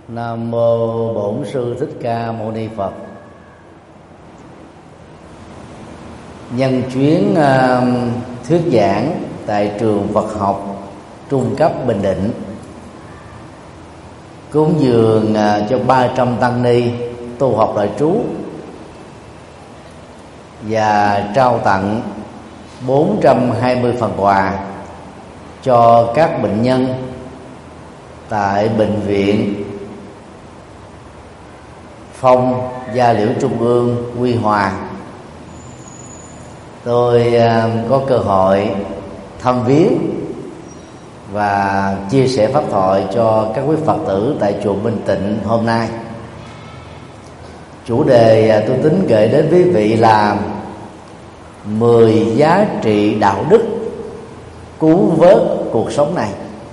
Nam mô Bổn Sư Thích Ca Mâu Ni Phật. Nhân chuyến thuyết giảng tại trường Phật học trung cấp Bình Định, cúng dường cho 300 tăng ni tu học đại trú và trao tặng 420 phần quà cho các bệnh nhân tại Bệnh viện Phong Gia Liễu Trung ương Quy Hòa. Tôi có cơ hội thăm viếng và chia sẻ pháp thoại cho các quý Phật tử tại chùa Minh Tịnh hôm nay. Chủ đề tôi tính gửi đến quý vị là 10 giá trị đạo đức cứu vớt cuộc sống này.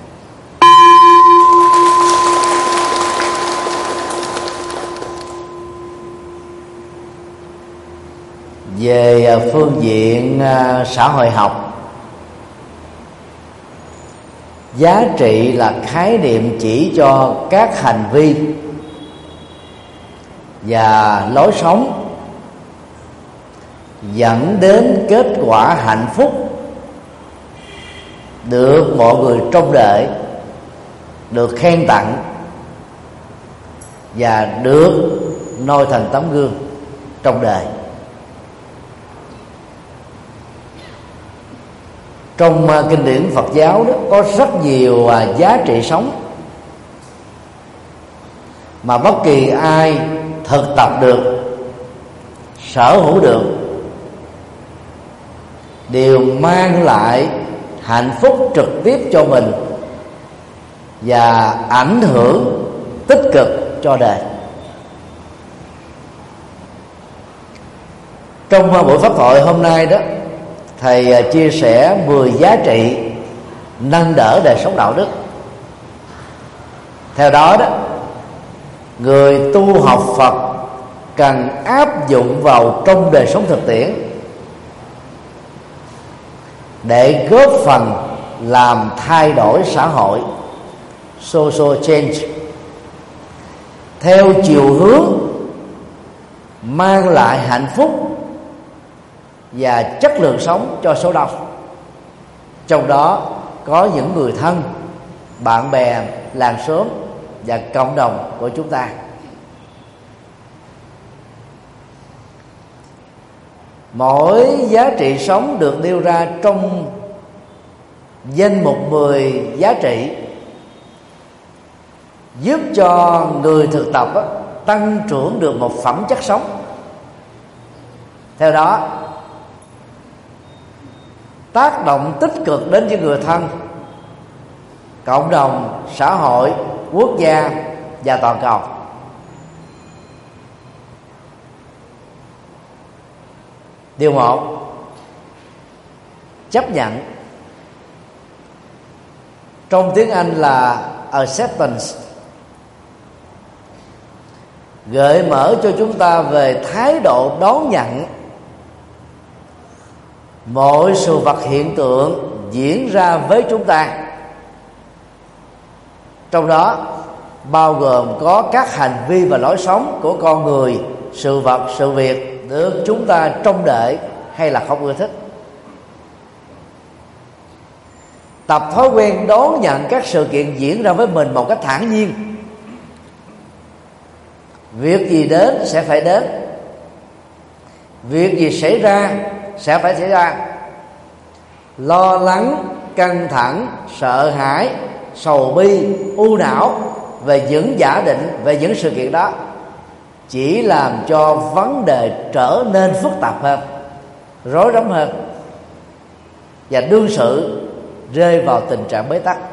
Về phương diện xã hội học, giá trị là khái niệm chỉ cho các hành vi và lối sống dẫn đến kết quả hạnh phúc được mọi người trông đợi, được khen tặng và được noi thành tấm gương trong đời. Trong kinh điển Phật giáo đó có rất nhiều giá trị sống mà bất kỳ ai thực tập được, sở hữu được đều mang lại hạnh phúc trực tiếp cho mình và ảnh hưởng tích cực cho đời. Trong buổi pháp thoại hôm nay đó, thầy chia sẻ 10 giá trị nâng đỡ đời sống đạo đức. Theo đó người tu học Phật cần áp dụng vào trong đời sống thực tiễn để góp phần làm thay đổi xã hội, social change, theo chiều hướng mang lại hạnh phúc và chất lượng sống cho số đông, trong đó có những người thân, bạn bè, làng xóm và cộng đồng của chúng ta. Mỗi giá trị sống được nêu ra trong danh mục 10 giá trị giúp cho người thực tập tăng trưởng được một phẩm chất sống. Theo đó, tác động tích cực đến những người thân, cộng đồng, xã hội, quốc gia và toàn cầu. Điều 1, chấp nhận. Trong tiếng Anh là acceptance, gợi mở cho chúng ta về thái độ đón nhận mọi sự vật hiện tượng diễn ra với chúng ta, trong đó bao gồm có các hành vi và lối sống của con người, sự vật, sự việc được chúng ta trông đợi hay là không ưa thích. Tập thói quen đón nhận các sự kiện diễn ra với mình một cách thản nhiên. Việc gì đến sẽ phải đến, việc gì xảy ra sẽ phải xảy ra. Lo lắng, căng thẳng, sợ hãi, sầu bi, u não về những giả định, về những sự kiện đó chỉ làm cho vấn đề trở nên phức tạp hơn, rối rắm hơn, và đương sự rơi vào tình trạng bế tắc.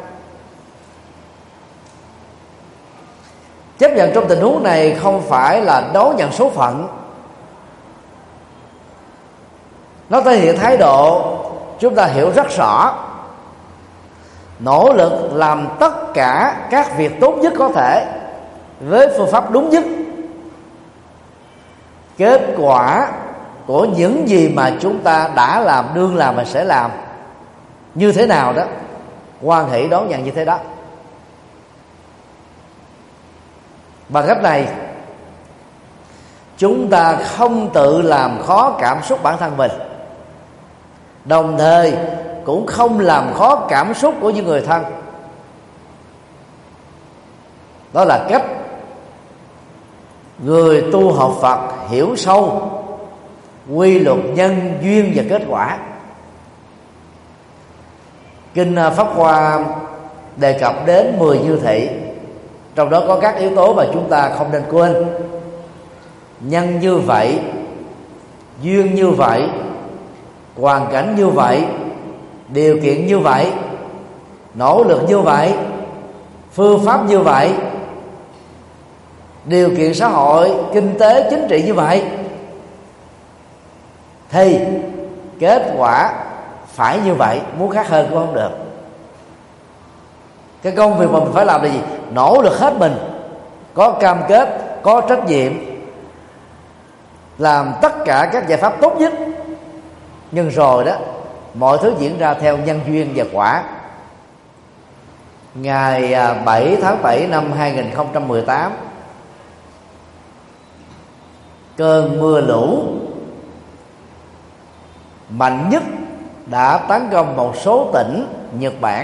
Chấp nhận trong tình huống này không phải là đón nhận số phận. Nó thể hiện thái độ chúng ta hiểu rất rõ, nỗ lực làm tất cả các việc tốt nhất có thể với phương pháp đúng nhất. Kết quả của những gì mà chúng ta đã làm, đương làm và sẽ làm như thế nào đó, hoan hỷ đón nhận như thế đó. Bằng cách này, chúng ta không tự làm khó cảm xúc bản thân mình, đồng thời cũng không làm khó cảm xúc của những người thân. Đó là cách người tu học Phật hiểu sâu quy luật nhân duyên và kết quả. Kinh Pháp Hoa đề cập đến 10 như thị, trong đó có các yếu tố mà chúng ta không nên quên. Nhân như vậy, duyên như vậy, hoàn cảnh như vậy, điều kiện như vậy, nỗ lực như vậy, phương pháp như vậy, điều kiện xã hội, kinh tế, chính trị như vậy, thì kết quả phải như vậy, muốn khác hơn cũng không được. Cái công việc mà mình phải làm là gì? Nỗ lực hết mình, có cam kết, có trách nhiệm, làm tất cả các giải pháp tốt nhất. Nhưng rồi đó, mọi thứ diễn ra theo nhân duyên và quả. Ngày 7 tháng 7 năm 2018, cơn mưa lũ mạnh nhất đã tấn công một số tỉnh Nhật Bản,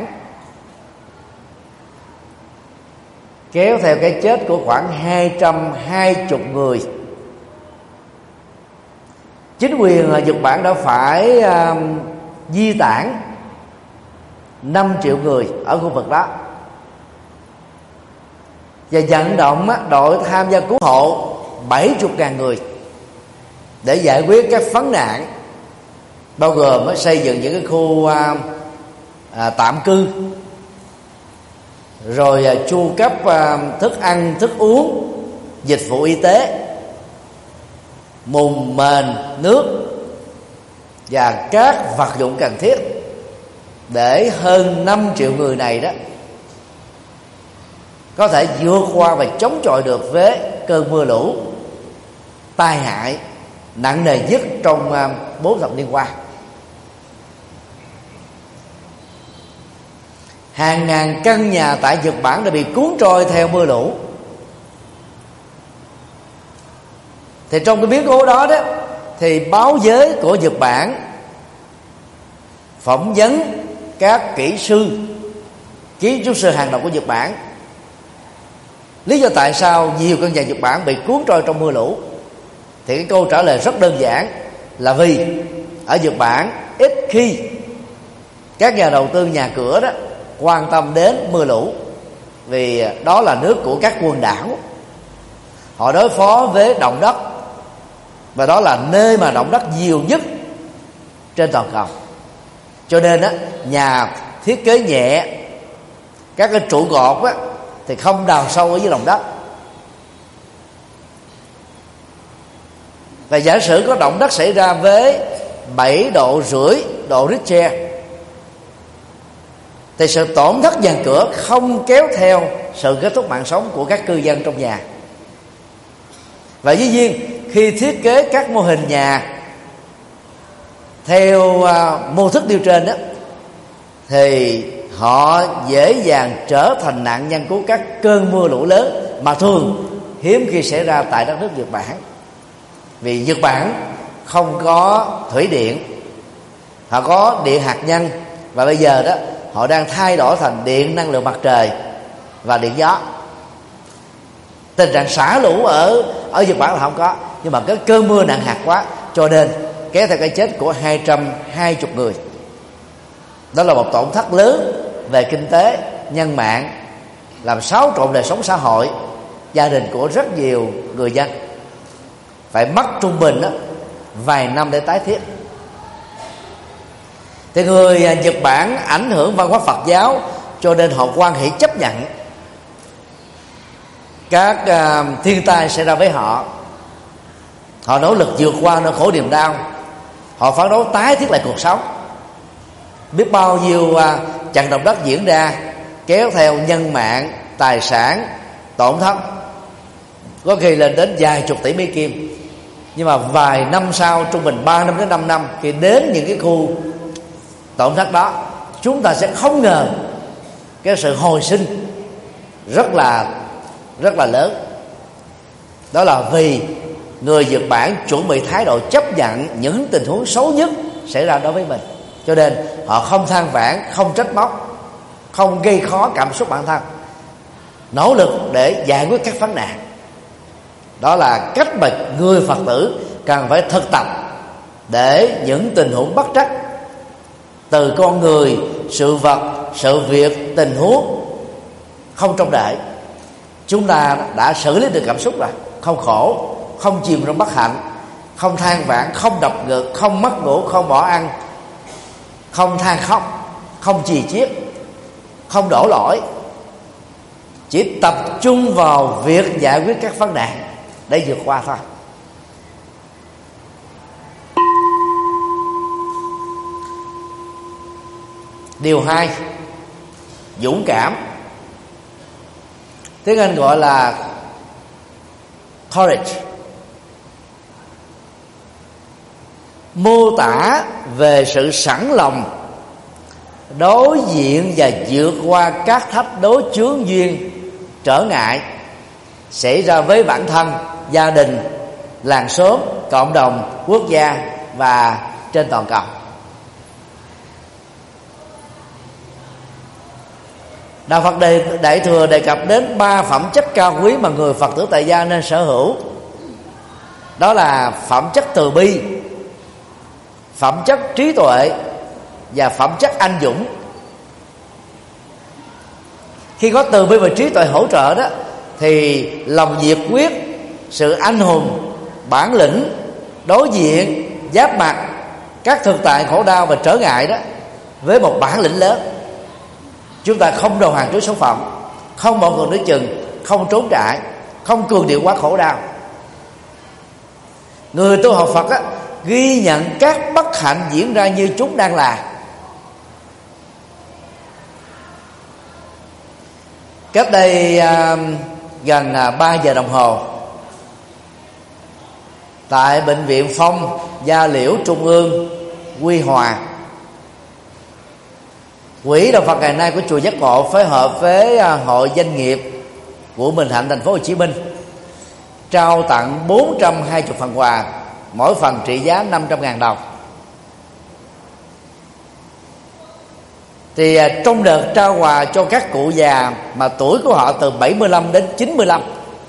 kéo theo cái chết của khoảng 220 người. Chính quyền Nhật Bản đã phải di tản 5 triệu người ở khu vực đó và vận động đội tham gia cứu hộ 70.000 người để giải quyết các vấn nạn, bao gồm xây dựng những cái khu tạm cư, rồi chu cấp thức ăn, thức uống, dịch vụ y tế, mùng mền, nước và các vật dụng cần thiết để hơn 5 triệu người này đó có thể vượt qua và chống chọi được với cơn mưa lũ tai hại nặng nề nhất trong 4 thập niên qua. Hàng ngàn căn nhà tại Nhật Bản đã bị cuốn trôi theo mưa lũ. Thì trong cái biến cố đó đó, thì báo giới của Nhật Bản phỏng vấn các kỹ sư, kiến trúc sư hàng đầu của Nhật Bản, lý do tại sao nhiều căn nhà Nhật Bản bị cuốn trôi trong mưa lũ. Thì cái câu trả lời rất đơn giản, là vì ở Nhật Bản ít khi các nhà đầu tư nhà cửa đó quan tâm đến mưa lũ, vì đó là nước của các quần đảo, họ đối phó với động đất, và đó là nơi mà động đất nhiều nhất trên toàn cầu. Cho nên á, nhà thiết kế nhẹ, các cái trụ cột á thì không đào sâu ở dưới lòng đất. Và giả sử có động đất xảy ra với 7,5 độ Richter, thì sự tổn thất nhà cửa không kéo theo sự kết thúc mạng sống của các cư dân trong nhà. Và dĩ nhiên khi thiết kế các mô hình nhà theo mô thức nêu trên đó, thì họ dễ dàng trở thành nạn nhân của các cơn mưa lũ lớn mà thường hiếm khi xảy ra tại đất nước Nhật Bản. Vì Nhật Bản không có thủy điện, họ có điện hạt nhân, và bây giờ đó họ đang thay đổi thành điện năng lượng mặt trời và điện gió. Tình trạng xả lũ ở Nhật Bản là không có, nhưng mà cái cơn mưa nặng hạt quá, cho nên kéo theo cái chết của 220 người. Đó là một tổn thất lớn về kinh tế, nhân mạng, làm xáo trộn đời sống xã hội, gia đình của rất nhiều người dân, phải mất trung bình đó vài năm để tái thiết. Thì người Nhật Bản ảnh hưởng văn hóa Phật giáo, cho nên họ quan hệ chấp nhận các thiên tai xảy ra với họ. Họ nỗ lực vượt qua nỗi khổ niềm đau, họ phấn đấu tái thiết lại cuộc sống. Biết bao nhiêu trận động đất diễn ra kéo theo nhân mạng, tài sản tổn thất, có khi lên đến vài chục tỷ Mỹ Kim. Nhưng mà vài năm sau, trung bình 3 năm đến 5 năm, khi đến những cái khu tổn thất đó, chúng ta sẽ không ngờ cái sự hồi sinh rất là lớn. Đó là vì người Nhật Bản chuẩn bị thái độ chấp nhận những tình huống xấu nhất xảy ra đối với mình, cho nên họ không than vãn, không trách móc, không gây khó cảm xúc bản thân, nỗ lực để giải quyết các vấn nạn. Đó là cách mà người Phật tử cần phải thực tập để những tình huống bất trắc từ con người, sự vật, sự việc, tình huống không trông đợi, chúng ta đã xử lý được cảm xúc rồi, không khổ, không chìm trong bất hạnh, không than vãn, không đập ngực, không mất ngủ, không bỏ ăn, không than khóc, không chì chiết, không đổ lỗi, chỉ tập trung vào việc giải quyết các vấn nạn để vượt qua thôi. Điều 2, dũng cảm. Tiếng Anh gọi là courage. Mô tả về sự sẵn lòng đối diện và vượt qua các thách đố chướng duyên, trở ngại xảy ra với bản thân, gia đình, làng xóm, cộng đồng, quốc gia và trên toàn cầu. Đạo Phật Đại Thừa đề cập đến 3 phẩm chất cao quý mà người Phật tử tại gia nên sở hữu. Đó là phẩm chất từ bi, phẩm chất trí tuệ và phẩm chất anh dũng. Khi có từ bi và trí tuệ hỗ trợ đó, thì lòng nhiệt quyết, sự anh hùng, bản lĩnh đối diện, giáp mặt các thực tại khổ đau và trở ngại đó với một bản lĩnh lớn. Chúng ta không đầu hàng trước số phận, không bỏ cuộc nửa chừng, không trốn trại, không cường điệu quá khổ đau. Người tu học Phật á, ghi nhận các bất hạnh diễn ra như chúng đang là. Cách đây gần 3 giờ đồng hồ, tại Bệnh viện Phong Gia Liễu Trung ương Quy Hòa, Quỹ Đạo Phật ngày nay của chùa Giác Ngộ phối hợp với hội doanh nghiệp của Bình Thạnh thành phố Hồ Chí Minh trao tặng 420 phần quà, mỗi phần trị giá 500.000 đồng. Thì trong đợt trao quà cho các cụ già mà tuổi của họ từ 75 đến 95,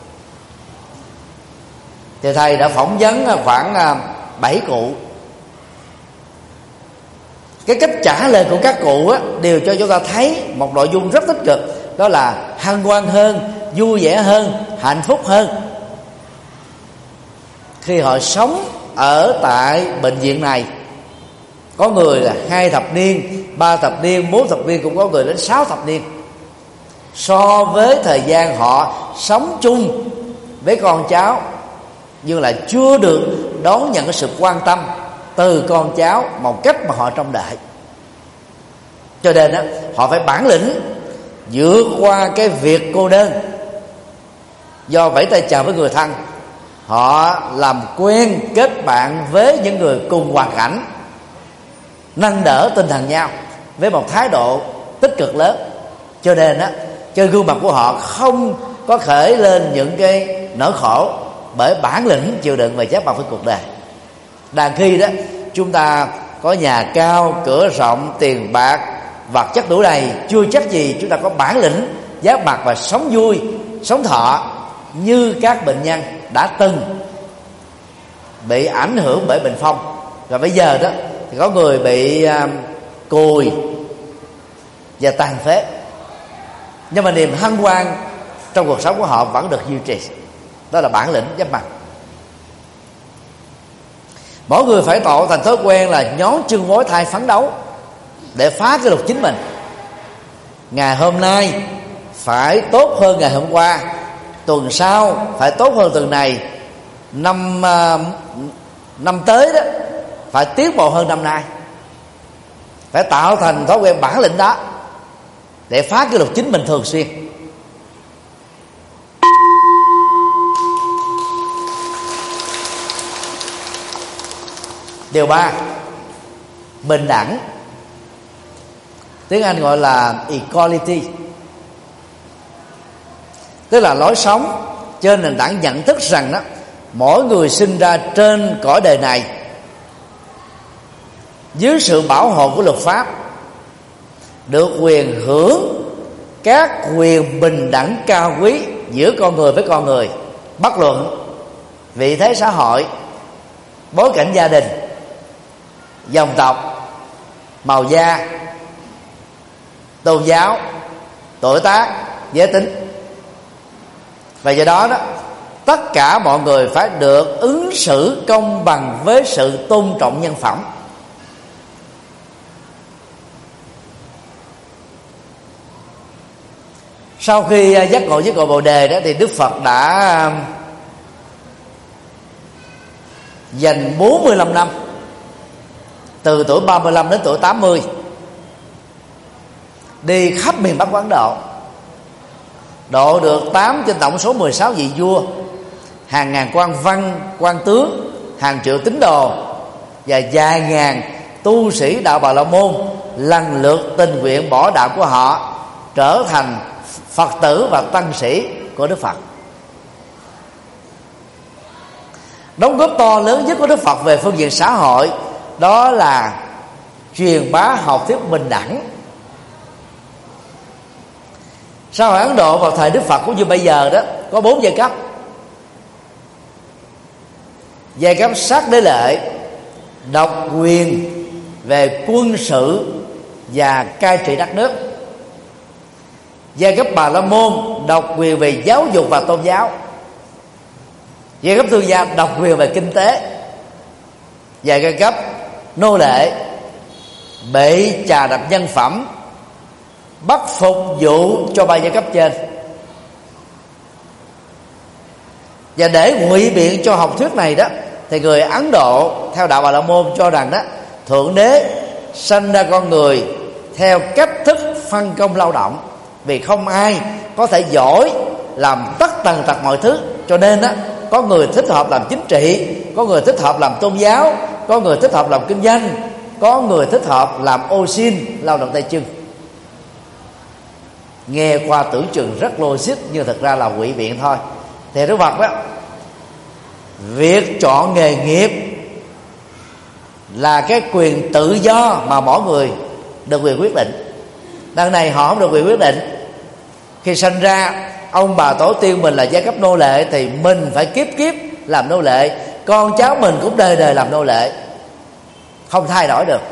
thì thầy đã phỏng vấn khoảng 7 cụ. Cái cách trả lời của các cụ á, đều cho chúng ta thấy một nội dung rất tích cực, đó là hân hoan hơn, vui vẻ hơn, hạnh phúc hơn khi họ sống ở tại bệnh viện này. Có người là 2 thập niên, 3 thập niên, 4 thập niên, cũng có người đến 6 thập niên. So với thời gian họ sống chung với con cháu, nhưng là chưa được đón nhận cái sự quan tâm từ con cháu một cách mà họ trông đợi. Cho nên đó, họ phải bản lĩnh vượt qua cái việc cô đơn, do vẫy tay chào với người thân. Họ làm quen kết bạn với những người cùng hoàn cảnh, nâng đỡ tinh thần nhau với một thái độ tích cực lớn. Cho nên á, trên gương mặt của họ không có khởi lên những cái nỗi khổ, bởi bản lĩnh chịu đựng và giáp mặt với cuộc đời. Đàn khi đó chúng ta có nhà cao, cửa rộng, tiền bạc, vật chất đủ đầy, chưa chắc gì chúng ta có bản lĩnh giáp mặt và sống vui, sống thọ như các bệnh nhân đã từng bị ảnh hưởng bởi bệnh phong. Và bây giờ đó thì có người bị cùi và tàn phế, nhưng mà niềm hân hoan trong cuộc sống của họ vẫn được duy trì. Đó là bản lĩnh giáp mặt. Mỗi người phải tạo thành thói quen là nhón chân gối thay phấn đấu để phá kỷ lục chính mình. Ngày hôm nay phải tốt hơn ngày hôm qua, tuần sau phải tốt hơn tuần này, năm tới đó phải tiến bộ hơn năm nay. Phải tạo thành thói quen bản lĩnh đó để phá kỷ lục chính mình thường xuyên. Điều 3, bình đẳng. Tiếng Anh gọi là equality, tức là lối sống trên nền tảng nhận thức rằng đó, mỗi người sinh ra trên cõi đời này dưới sự bảo hộ của luật pháp, được quyền hưởng các quyền bình đẳng cao quý giữa con người với con người, bất luận vị thế xã hội, bối cảnh gia đình, dòng tộc, màu da, tôn giáo, tuổi tác, giới tính. Và do đó tất cả mọi người phải được ứng xử công bằng với sự tôn trọng nhân phẩm. Sau khi giác ngộ với cội Bồ Đề đó, thì Đức Phật đã dành 45 năm, từ tuổi 35 đến tuổi 80, đi khắp miền Bắc của Ấn Độ, độ được 8 trên tổng số 16 vị vua, hàng ngàn quan văn, quan tướng, hàng triệu tín đồ và vài ngàn tu sĩ đạo Bà La Môn lần lượt tình nguyện bỏ đạo của họ, trở thành Phật tử và tăng sĩ của Đức Phật. Đóng góp to lớn nhất của Đức Phật về phương diện xã hội đó là truyền bá học thuyết bình đẳng. Xã hội Ấn Độ vào thời Đức Phật cũng như bây giờ đó có 4 giai cấp. Giai cấp sát đế lệ, độc quyền về quân sự và cai trị đất nước. Giai cấp Bà La Môn, độc quyền về giáo dục và tôn giáo. Giai cấp thương gia, độc quyền về kinh tế. Và giai cấp nô lệ, bị chà đạp nhân phẩm, bắt phục vụ cho ba giai cấp trên. Và để ngụy biện cho học thuyết này đó, thì người Ấn Độ theo đạo Bà La Môn cho rằng đó, Thượng Đế sanh ra con người theo cách thức phân công lao động, vì không ai có thể giỏi làm tất tần tật mọi thứ. Cho nên đó, có người thích hợp làm chính trị, có người thích hợp làm tôn giáo, có người thích hợp làm kinh doanh, có người thích hợp làm ô xin, lao động tay chân. Nghe qua tưởng chừng rất logic, nhưng thật ra là ngụy biện thôi. Thì Đức Phật đó, việc chọn nghề nghiệp là cái quyền tự do mà mỗi người được quyền quyết định. Đằng này họ không được quyền quyết định. Khi sinh ra ông bà tổ tiên mình là giai cấp nô lệ, thì mình phải kiếp kiếp làm nô lệ, con cháu mình cũng đời đời làm nô lệ, không thay đổi được.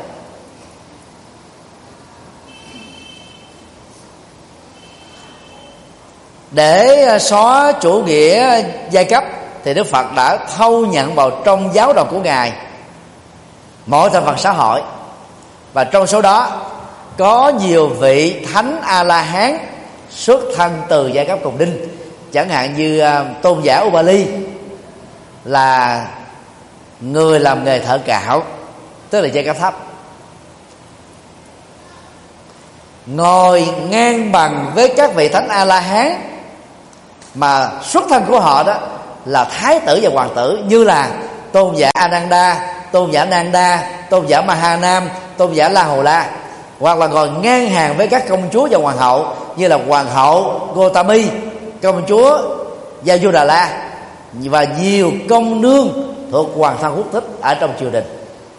Để xóa chủ nghĩa giai cấp thì Đức Phật đã thâu nhận vào trong giáo đoàn của Ngài mọi thành phần xã hội. Và trong số đó có nhiều vị thánh A-la-hán xuất thân từ giai cấp cùng đinh. Chẳng hạn như tôn giả Ubali là người làm nghề thợ cạo, tức là giai cấp thấp, ngồi ngang bằng với các vị thánh A-la-hán mà xuất thân của họ đó là thái tử và hoàng tử, như là tôn giả Ananda, tôn giả Nanda, tôn giả Mahanam, tôn giả La Hầu La. Hoặc là ngồi ngang hàng với các công chúa và hoàng hậu, như là hoàng hậu Gotami, công chúa Yasodhara và nhiều công nương thuộc hoàng thân quốc thích ở trong triều đình.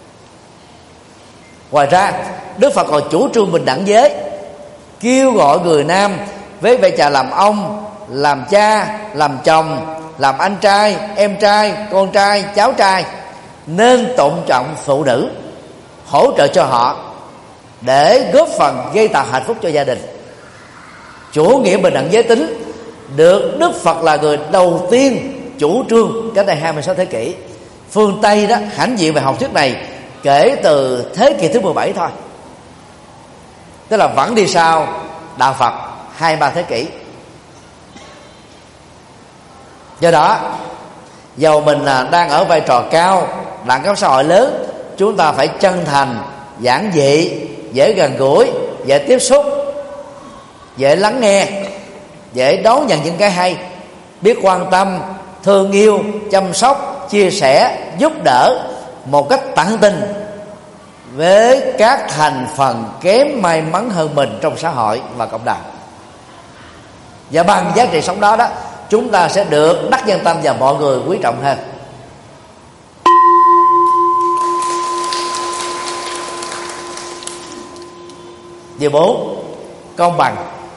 Ngoài ra Đức Phật còn chủ trương bình đẳng giới, kêu gọi người nam với vai trò làm ông, làm cha, làm chồng, làm anh trai, em trai, con trai, cháu trai nên tôn trọng phụ nữ, hỗ trợ cho họ để góp phần gây tạo hạnh phúc cho gia đình. Chủ nghĩa bình đẳng giới tính được Đức Phật là người đầu tiên chủ trương cách đây 26 thế kỷ. Phương Tây đó hãnh diện về học thuyết này kể từ thế kỷ thứ 17 thôi, tức là vẫn đi sau đạo Phật 2-3 thế kỷ. Do đó, dầu mình đang ở vai trò cao, đẳng cấp xã hội lớn, chúng ta phải chân thành, giản dị, dễ gần gũi, dễ tiếp xúc, dễ lắng nghe, dễ đón nhận những cái hay, biết quan tâm, thương yêu, chăm sóc, chia sẻ, giúp đỡ một cách tận tình với các thành phần kém may mắn hơn mình trong xã hội và cộng đồng. Và bằng giá trị sống đó đó, chúng ta sẽ được đắc nhân tâm và mọi người quý trọng hơn. Điều 4, công bằng.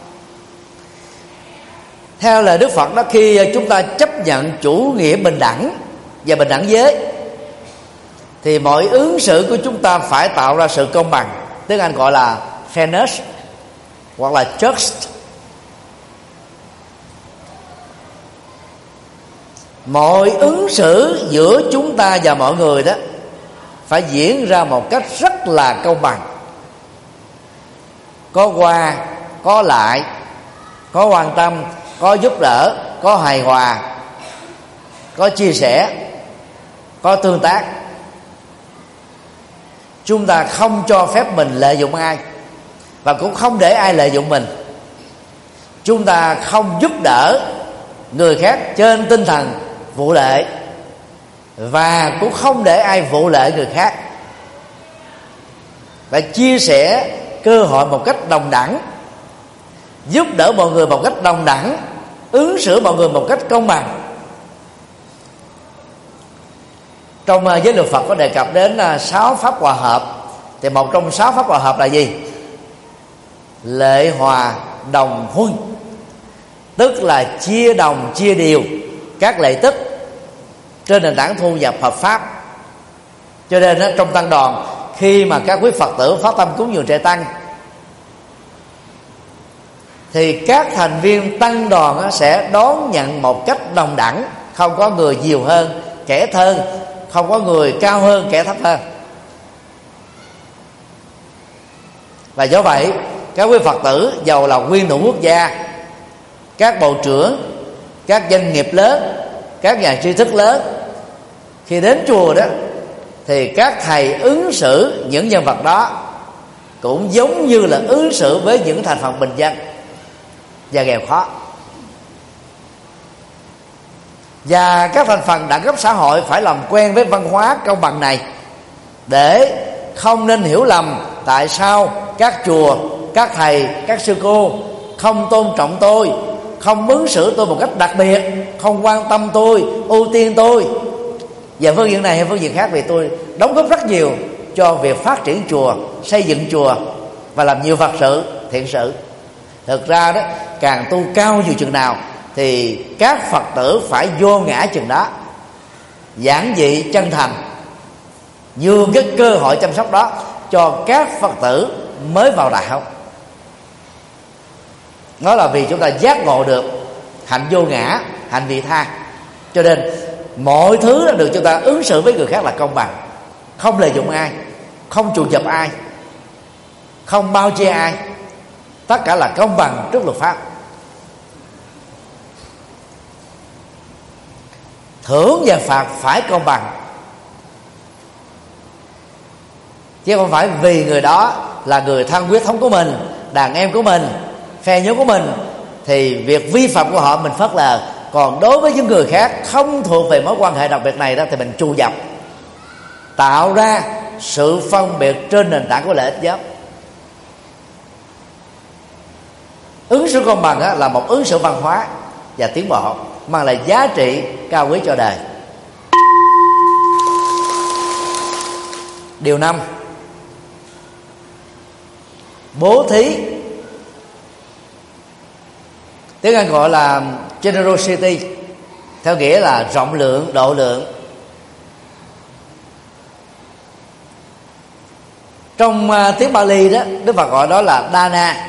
Theo lời Đức Phật đó, khi chúng ta chấp nhận chủ nghĩa bình đẳng và bình đẳng giới thì mọi ứng xử của chúng ta phải tạo ra sự công bằng, tiếng Anh gọi là fairness hoặc là just. Mọi ứng xử giữa chúng ta và mọi người đó phải diễn ra một cách rất là công bằng, có qua có lại, có quan tâm, có giúp đỡ, có hài hòa, có chia sẻ, có tương tác. Chúng ta không cho phép mình lợi dụng ai, và cũng không để ai lợi dụng mình. Chúng ta không giúp đỡ người khác trên tinh thần vụ lợi, và cũng không để ai vụ lợi người khác. Phải chia sẻ cơ hội một cách đồng đẳng, giúp đỡ mọi người một cách đồng đẳng, ứng xử mọi người một cách công bằng. Trong giới luật Phật có đề cập đến 6 pháp hòa hợp, thì một trong 6 pháp hòa hợp là gì? Lệ hòa đồng huân, tức là chia đồng chia đều các lợi tức trên nền tảng thu nhập hợp pháp. Cho nên trong tăng đoàn, khi mà các quý Phật tử phát tâm cúng dường trại tăng thì các thành viên tăng đoàn sẽ đón nhận một cách đồng đẳng, không có người nhiều hơn kẻ thấp hơn, không có người cao hơn kẻ thấp hơn. Và do vậy các quý Phật tử giàu là nguyên thủ quốc gia, các bộ trưởng, các doanh nghiệp lớn, các nhà tri thức lớn, khi đến chùa đó thì các thầy ứng xử những nhân vật đó cũng giống như là ứng xử với những thành phần bình dân và nghèo khó. Và các thành phần đẳng cấp xã hội phải làm quen với văn hóa công bằng này, để không nên hiểu lầm tại sao các chùa, các thầy, các sư cô không tôn trọng tôi, không ứng xử tôi một cách đặc biệt, không quan tâm tôi, ưu tiên tôi và phương diện này hay phương diện khác, vì tôi đóng góp rất nhiều cho việc phát triển chùa, xây dựng chùa và làm nhiều Phật sự, thiện sự. Thực ra đó, càng tu cao nhiều chừng nào thì các Phật tử phải vô ngã chừng đó, giản dị chân thành, nhường cái cơ hội chăm sóc đó cho các Phật tử mới vào đạo. Đó là vì chúng ta giác ngộ được hạnh vô ngã, hạnh vị tha. Cho nên mọi thứ đã được chúng ta ứng xử với người khác là công bằng, không lợi dụng ai, không chuột dập ai, không bao che ai, tất cả là công bằng trước luật pháp. Thưởng và phạt phải công bằng, chứ không phải vì người đó là người thân huyết thống của mình, đàn em của mình, phe nhóm của mình thì việc vi phạm của họ mình phớt lờ. Còn đối với những người khác không thuộc về mối quan hệ đặc biệt này đó thì mình chu dập, tạo ra sự phân biệt trên nền tảng của lợi ích nhóm. Ứng xử công bằng là một ứng xử văn hóa và tiến bộ, mang lại giá trị cao quý cho đời. Điều 5, bố thí, tiếng Anh gọi là generosity, theo nghĩa là rộng lượng, độ lượng. Trong tiếng Bali đó, Đức Phật gọi đó là dana.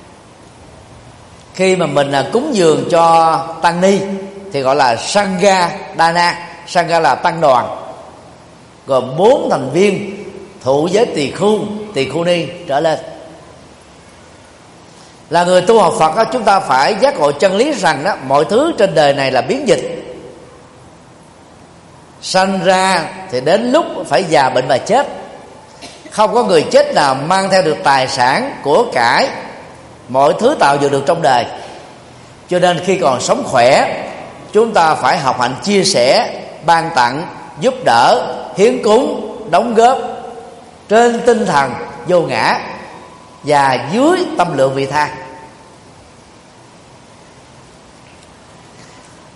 Khi mà mình cúng dường cho tăng ni thì gọi là sangha dana. Sangha là tăng đoàn, gồm 4 thành viên thụ giới tỳ khu ni trở lên. Là người tu học Phật đó, chúng ta phải giác ngộ chân lý rằng đó, mọi thứ trên đời này là biến dịch. Sanh ra thì đến lúc phải già bệnh và chết. Không có người chết nào mang theo được tài sản, của cải, mọi thứ tạo dựng được trong đời. Cho nên khi còn sống khỏe, chúng ta phải học hạnh chia sẻ, ban tặng, giúp đỡ, hiến cúng, đóng góp trên tinh thần vô ngã và dưới tâm lượng vị tha.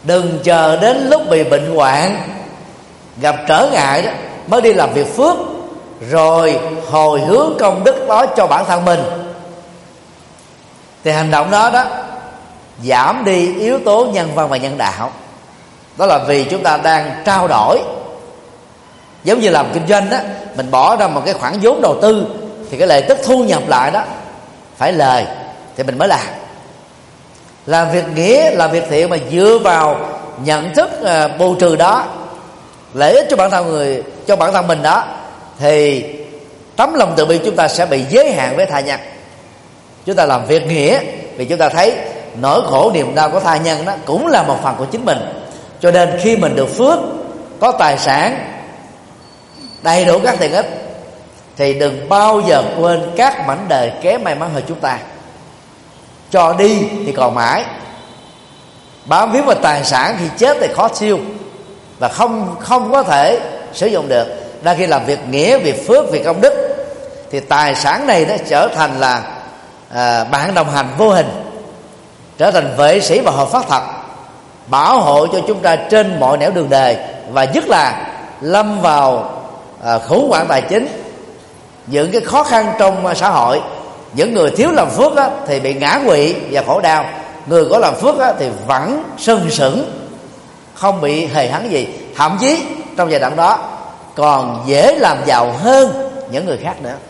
Đừng chờ đến lúc bị bệnh hoạn, gặp trở ngại đó mới đi làm việc phước, rồi hồi hướng công đức đó cho bản thân mình. Thì hành động đó giảm đi yếu tố nhân văn và nhân đạo. Đó là vì chúng ta đang trao đổi. Giống như làm kinh doanh đó, mình bỏ ra một cái khoản vốn đầu tư thì cái lợi tức thu nhập lại đó phải lời thì mình mới làm. Làm việc nghĩa, làm việc thiện mà dựa vào nhận thức bù trừ đó, lợi ích cho bản thân mình đó, thì tấm lòng từ bi chúng ta sẽ bị giới hạn với tha nhân. Chúng ta làm việc nghĩa vì chúng ta thấy nỗi khổ niềm đau của tha nhân đó cũng là một phần của chính mình. Cho nên khi mình được phước, có tài sản, đầy đủ các tiện ích, thì đừng bao giờ quên các mảnh đời kém may mắn hơn chúng ta. Cho đi thì còn mãi, bám víu vào tài sản thì chết thì khó siêu và không có thể sử dụng được. Đang khi làm việc nghĩa, việc phước, việc công đức thì tài sản này nó trở thành là bạn đồng hành vô hình, trở thành vệ sĩ và hộ pháp thật, bảo hộ cho chúng ta trên mọi nẻo đường đời. Và nhất là lâm vào khủng hoảng tài chính, những cái khó khăn trong xã hội, những người thiếu làm phước thì bị ngã quỵ và khổ đau, người có làm phước thì vẫn sừng sững, không bị hề hấn gì, thậm chí trong giai đoạn đó còn dễ làm giàu hơn những người khác nữa.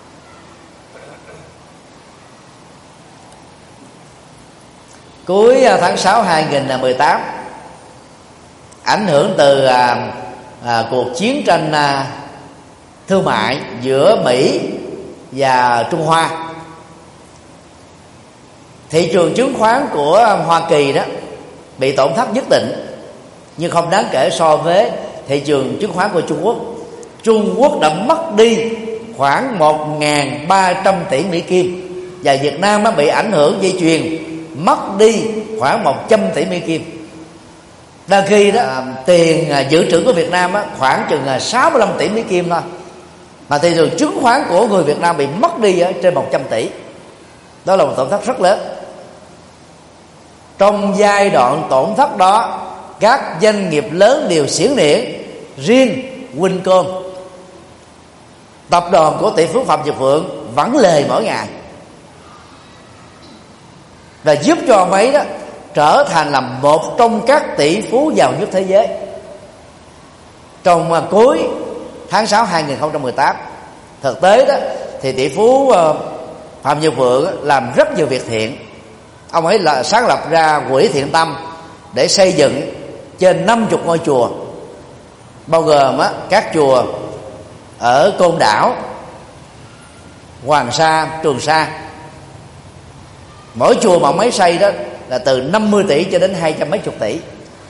Cuối tháng 6 2018, ảnh hưởng từ cuộc chiến tranh thương mại giữa Mỹ và Trung Hoa, thị trường chứng khoán của Hoa Kỳ đó bị tổn thất nhất định, nhưng không đáng kể so với thị trường chứng khoán của Trung Quốc. Trung Quốc đã mất đi khoảng 1.300 tỷ Mỹ Kim, và Việt Nam bị ảnh hưởng dây chuyền, mất đi khoảng 100 tỷ Mỹ Kim. Đang khi đó tiền dự trữ của Việt Nam khoảng chừng 65 tỷ Mỹ Kim thôi, mà thị trường chứng khoán của người Việt Nam bị mất đi trên 100 tỷ. Đó là một tổn thất rất lớn. Trong giai đoạn tổn thất đó, các doanh nghiệp lớn đều xiển niễn. Riêng Wincom, tập đoàn của tỷ phú Phạm Nhật Vượng, vẫn lời mỗi ngày, và giúp cho ông ấy đó trở thành là một trong các tỷ phú giàu nhất thế giới. Trong cuối tháng 6 2018, thực tế đó thì tỷ phú Phạm Nhật Vượng làm rất nhiều việc thiện. Ông ấy là sáng lập ra quỹ thiện tâm để xây dựng trên 50 ngôi chùa, bao gồm các chùa ở Côn Đảo, Hoàng Sa, Trường Sa. Mỗi chùa mà ông ấy xây đó là từ 50 tỷ cho đến 200 mấy chục tỷ,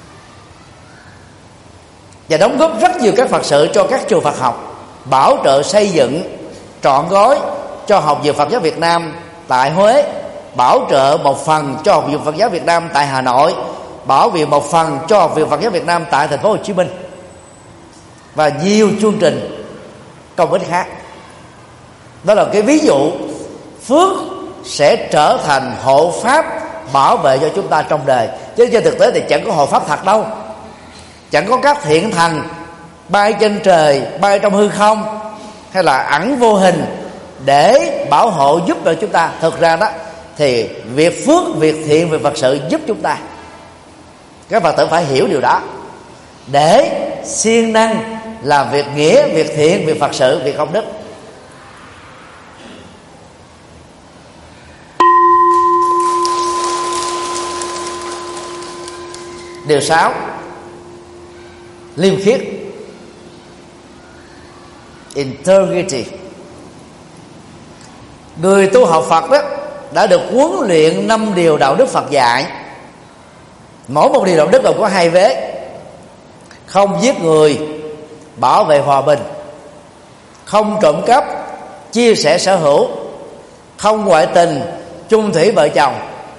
và đóng góp rất nhiều các Phật sự cho các chùa Phật học, bảo trợ xây dựng trọn gói cho Học viện Phật giáo Việt Nam tại Huế, bảo trợ một phần cho Học viện Phật giáo Việt Nam tại Hà Nội, bảo viện một phần cho Học viện Phật giáo Việt Nam tại thành phố Hồ Chí Minh, và nhiều chương trình công ích khác. Đó là cái ví dụ phước sẽ trở thành hộ pháp bảo vệ cho chúng ta trong đời. Chứ trên thực tế thì chẳng có hộ pháp thật đâu, chẳng có các thiện thần bay trên trời, bay trong hư không, hay là ẩn vô hình để bảo hộ giúp đỡ chúng ta. Thực ra đó thì việc phước, việc thiện, việc Phật sự giúp chúng ta. Các Phật tử phải hiểu điều đó để siêng năng làm việc nghĩa, việc thiện, việc Phật sự, việc công đức. Điều 6, liêm khiết, integrity. Người tu học Phật đó đã được huấn luyện 5 điều đạo đức Phật dạy. Mỗi một điều đạo đức đều có 2 vế: không giết người, bảo vệ hòa bình; không trộm cắp, chia sẻ sở hữu; không ngoại tình, chung thủy vợ chồng;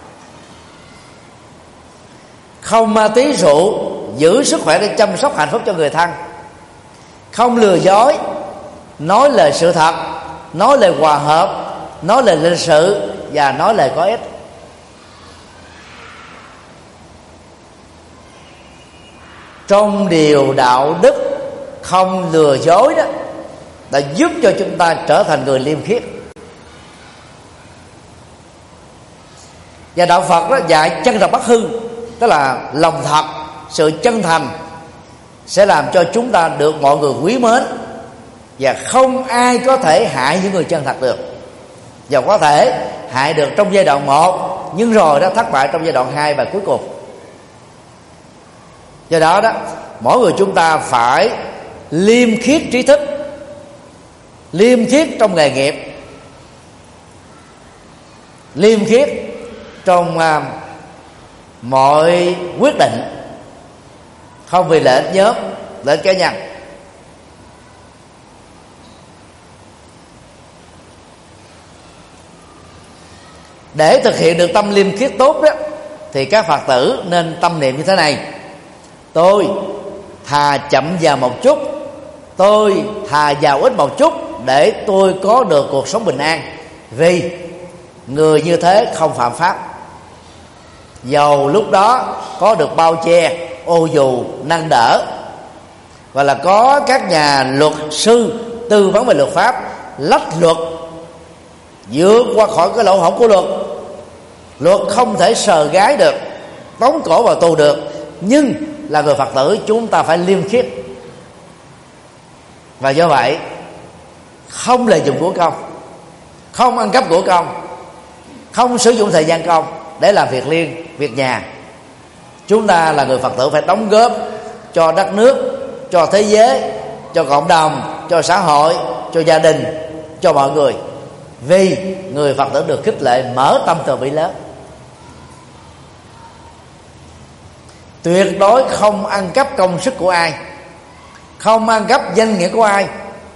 không ma túy rượu, giữ sức khỏe để chăm sóc hạnh phúc cho người thân; không lừa dối, nói lời sự thật, nói lời hòa hợp, nói lời lịch sự và nói lời có ích. trong điều đạo đức không lừa dối đó đã giúp cho chúng ta trở thành người liêm khiết. Và đạo Phật đó dạy chân thật bất hư, tức là lòng thật, sự chân thành sẽ làm cho chúng ta được mọi người quý mến, và không ai có thể hại những người chân thật được. Và có thể hại được trong giai đoạn 1, nhưng rồi đó thất bại trong giai đoạn 2 và cuối cùng. Do đó đó, mỗi người chúng ta phải liêm khiết trí thức, liêm khiết trong nghề nghiệp, liêm khiết trong mọi quyết định, không vì lợi ích nhóm, lợi ích cá nhân. Để thực hiện được tâm liêm khiết tốt đó, thì các Phật tử nên tâm niệm như thế này: tôi thà chậm vào một chút, tôi thà giàu ít một chút, để tôi có được cuộc sống bình an. Vì người như thế không phạm pháp, dầu lúc đó có được bao che, ô dù, nâng đỡ, và là có các nhà luật sư tư vấn về luật pháp, lách luật, vượt qua khỏi cái lỗ hổng của luật. Luật không thể sờ gái được, tống cổ vào tù được, nhưng là người Phật tử chúng ta phải liêm khiết. Và do vậy không lợi dụng của công, không ăn cắp của công, không sử dụng thời gian công để làm việc liên, việc nhà. Chúng ta là người Phật tử phải đóng góp cho đất nước, cho thế giới, cho cộng đồng, cho xã hội, cho gia đình, cho mọi người. Vì người Phật tử được khích lệ mở tâm từ bi lớn. Tuyệt đối không ăn cắp công sức của ai, không ăn cắp danh nghĩa của ai,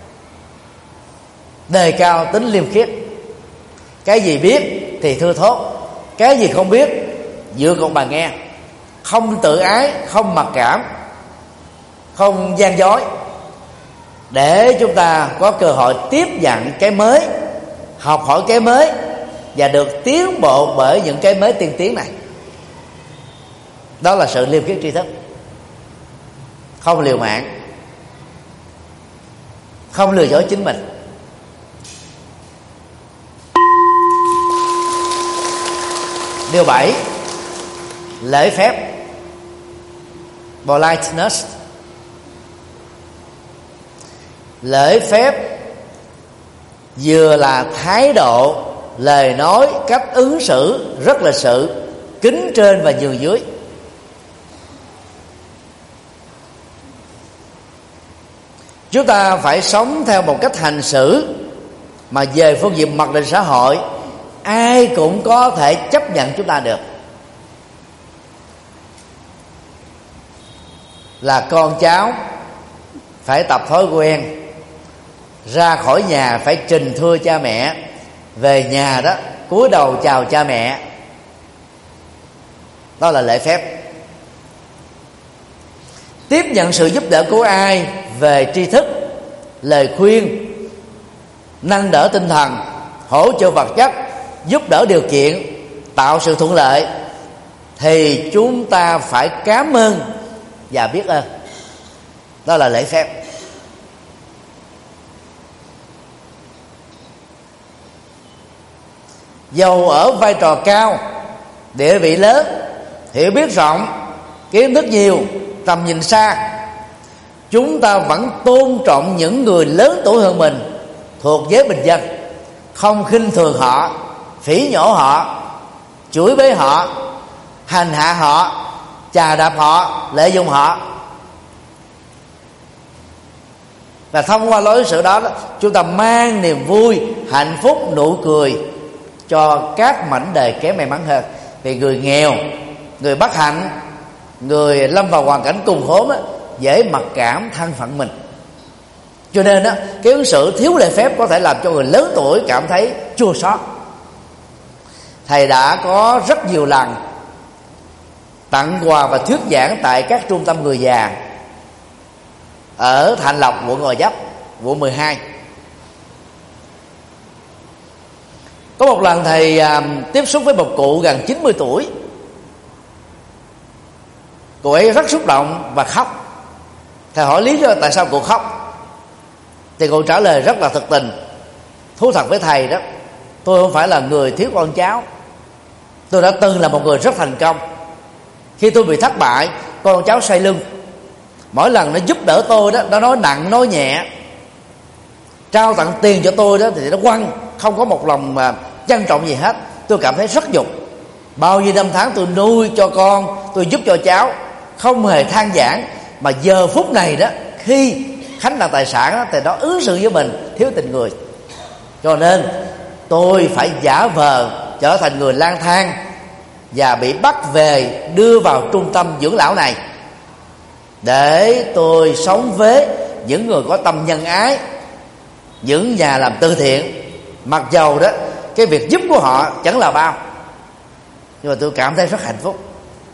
đề cao tính liêm khiết. Cái gì biết thì thưa thốt, cái gì không biết dựa con bà nghe. Không tự ái, không mặc cảm, không gian dối, để chúng ta có cơ hội tiếp nhận cái mới, học hỏi cái mới, và được tiến bộ bởi những cái mới tiên tiến này. Đó là sự liêm khiết tri thức. Không liều mạng, không lừa dối chính mình. Điều 7, lễ phép, politeness. Lễ phép vừa là thái độ, lời nói, cách ứng xử rất lịch sự, kính trên và nhường dưới. Chúng ta phải sống theo một cách hành xử mà về phương diện mặc định xã hội ai cũng có thể chấp nhận chúng ta được. Là con cháu phải tập thói quen ra khỏi nhà phải trình thưa cha mẹ, về nhà đó cúi đầu chào cha mẹ. Đó là lễ phép. Tiếp nhận sự giúp đỡ của ai về tri thức, lời khuyên, nâng đỡ tinh thần, hỗ trợ vật chất, giúp đỡ điều kiện, tạo sự thuận lợi, thì chúng ta phải cảm ơn và biết ơn. Đó là lễ phép. Dầu ở vai trò cao, địa vị lớn, hiểu biết rộng, kiến thức nhiều, tầm nhìn xa, chúng ta vẫn tôn trọng những người lớn tuổi hơn mình, thuộc giới bình dân, không khinh thường họ, phỉ nhổ họ, chửi bới họ, hành hạ họ, chà đạp họ, lợi dụng họ. Và thông qua lối xử đó, chúng ta mang niềm vui, hạnh phúc, nụ cười cho các mảnh đời kém may mắn hơn. Vì người nghèo, người bất hạnh, người lâm vào hoàn cảnh cùng khốn dễ mặc cảm thân phận mình. Cho nên cái ứng xử thiếu lễ phép có thể làm cho người lớn tuổi cảm thấy chua xót. Thầy đã có rất nhiều lần tặng quà và thuyết giảng tại các trung tâm người già ở Thạnh Lộc, quận Gò Vấp, quận 12. Có một lần thầy tiếp xúc với một cụ gần 90 tuổi. Cụ ấy rất xúc động và khóc. Thầy hỏi lý do tại sao cụ khóc, thì cụ trả lời rất là thực tình. Thú thật với thầy đó, tôi không phải là người thiếu con cháu. Tôi đã từng là một người rất thành công. Khi tôi bị thất bại, con cháu xoay lưng. Mỗi lần nó giúp đỡ tôi đó, nó nói nặng nói nhẹ, trao tặng tiền cho tôi đó, thì nó quăng, không có một lòng mà trân trọng gì hết. Tôi cảm thấy rất nhục. Bao nhiêu năm tháng tôi nuôi cho con, tôi giúp cho cháu, không hề than vãn. Mà giờ phút này đó, khi khánh là tài sản đó, thì nó ứng xử với mình thiếu tình người. Cho nên tôi phải giả vờ trở thành người lang thang và bị bắt về đưa vào trung tâm dưỡng lão này, để tôi sống với những người có tâm nhân ái, những nhà làm từ thiện. Mặc dầu đó cái việc giúp của họ chẳng là bao, nhưng mà tôi cảm thấy rất hạnh phúc.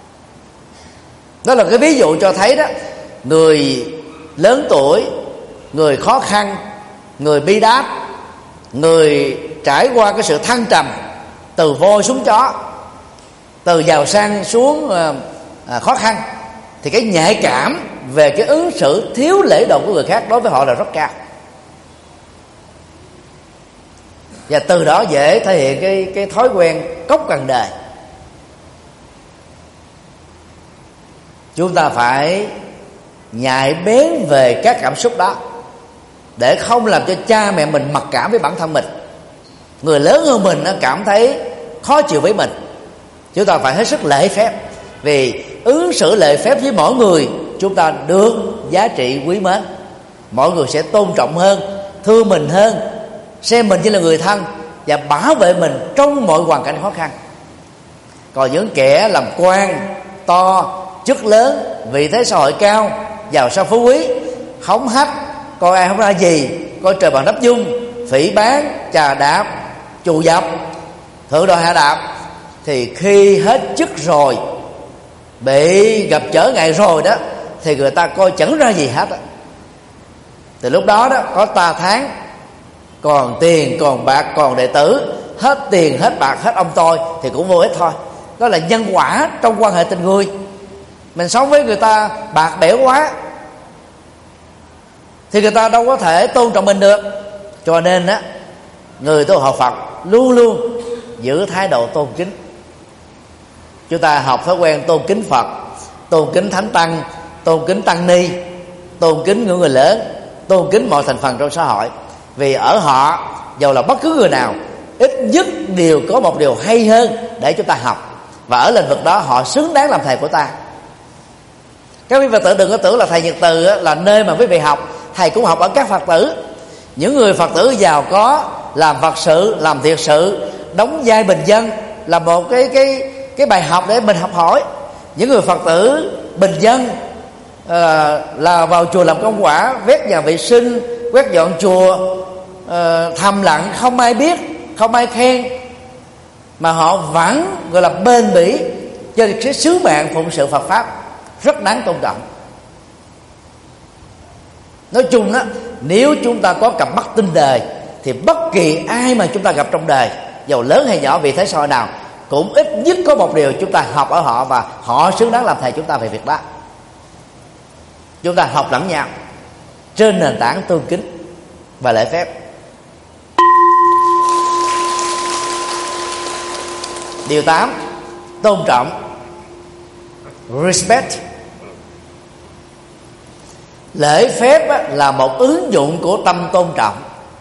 Đó là cái ví dụ cho thấy đó, người lớn tuổi, người khó khăn, người bi đát, người trải qua cái sự thăng trầm từ voi xuống chó, từ giàu sang xuống khó khăn, thì cái nhạy cảm về cái ứng xử thiếu lễ độ của người khác đối với họ là rất cao. Và từ đó dễ thể hiện cái thói quen cốc cần đề. Chúng ta phải nhạy bén về các cảm xúc đó, để không làm cho cha mẹ mình mặc cảm với bản thân mình. Người lớn hơn mình nó cảm thấy khó chịu với mình, chúng ta phải hết sức lễ phép. Vì ứng xử lễ phép với mỗi người, chúng ta được giá trị quý mến. Mọi người sẽ tôn trọng hơn, thương mình hơn, xem mình như là người thân và bảo vệ mình trong mọi hoàn cảnh khó khăn. Còn những kẻ làm quan to, chức lớn, vị thế xã hội cao, giàu sang phú quý, hống hách, coi ai không ra gì, coi trời bằng đất dung, phỉ báng, chà đạp, chù dập, thượng đòi hạ đạp, thì khi hết chức rồi, bị gặp trở ngại rồi đó, thì người ta coi chẳng ra gì hết. Từ lúc đó đó có ta tháng, còn tiền, còn bạc, còn đệ tử, hết tiền, hết bạc, hết ông tôi, thì cũng vô ích thôi. Đó là nhân quả trong quan hệ tình người. Mình sống với người ta bạc bẽo quá thì người ta đâu có thể tôn trọng mình được. Cho nên á, người tu học Phật luôn luôn giữ thái độ tôn kính. Chúng ta học thói quen tôn kính Phật, tôn kính Thánh Tăng, tôn kính Tăng Ni, tôn kính những người lớn, tôn kính mọi thành phần trong xã hội. Vì ở họ, dầu là bất cứ người nào, ít nhất đều có một điều hay hơn để chúng ta học, và ở lĩnh vực đó họ xứng đáng làm thầy của ta. Các quý Phật tử đừng có tưởng là thầy Nhật Từ là nơi mà quý vị học. Thầy cũng học ở các Phật tử. Những người Phật tử giàu có, làm Phật sự, làm thiệt sự, đóng vai bình dân là một cái bài học để mình học hỏi. Những người Phật tử bình dân là vào chùa làm công quả, quét nhà vệ sinh, quét dọn chùa, thầm lặng, không ai biết, không ai khen, mà họ vẫn gọi là bền bỉ cho cái sứ mạng phụng sự Phật pháp, rất đáng tôn trọng. Nói chung đó, nếu chúng ta có cặp mắt tinh đời, thì bất kỳ ai mà chúng ta gặp trong đời, giàu lớn hay nhỏ, vị thế xã hội nào, cũng ít nhất có một điều chúng ta học ở họ, và họ xứng đáng làm thầy chúng ta về việc đó. Chúng ta học lẫn nhau trên nền tảng tôn kính và lễ phép. Điều 8, tôn trọng, respect. Lễ phép là một ứng dụng của tâm tôn trọng.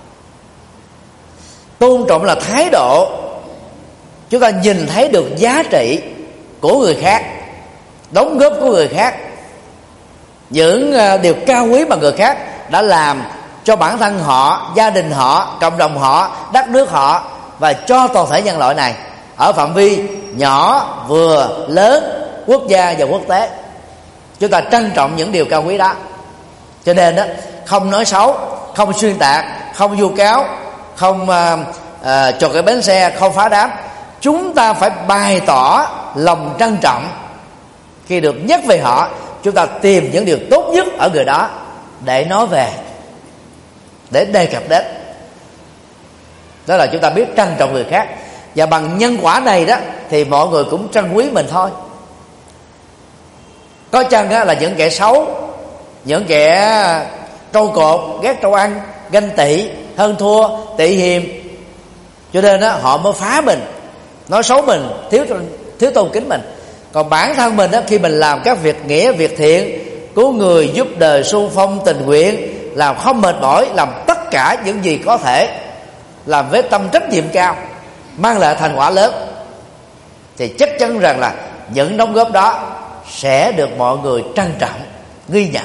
Tôn trọng là thái độ chúng ta nhìn thấy được giá trị của người khác, đóng góp của người khác, những điều cao quý mà người khác đã làm cho bản thân họ, gia đình họ, cộng đồng họ, đất nước họ, và cho toàn thể nhân loại này ở phạm vi nhỏ, vừa, lớn, quốc gia và quốc tế. Chúng ta trân trọng những điều cao quý đó. Cho nên đó, không nói xấu, không xuyên tạc, không vu cáo, không chọc cái bánh xe, không phá đám. Chúng ta phải bày tỏ lòng trân trọng. Khi được nhắc về họ, chúng ta tìm những điều tốt nhất ở người đó để nói về, để đề cập đến. Đó là chúng ta biết trân trọng người khác. Và bằng nhân quả này đó, thì mọi người cũng trân quý mình thôi. Có chăng là những kẻ xấu những kẻ trâu cột, ghét trâu ăn, ganh tị, hơn thua, tị hiềm, cho nên đó, họ mới phá mình, nói xấu mình, thiếu tôn kính mình. Còn bản thân mình đó, khi mình làm các việc nghĩa, việc thiện, cứu người, giúp đời, xung phong, tình nguyện, làm không mệt mỏi, làm tất cả những gì có thể, làm với tâm trách nhiệm cao, mang lại thành quả lớn, thì chắc chắn rằng là những đóng góp đó sẽ được mọi người trân trọng, ghi nhận.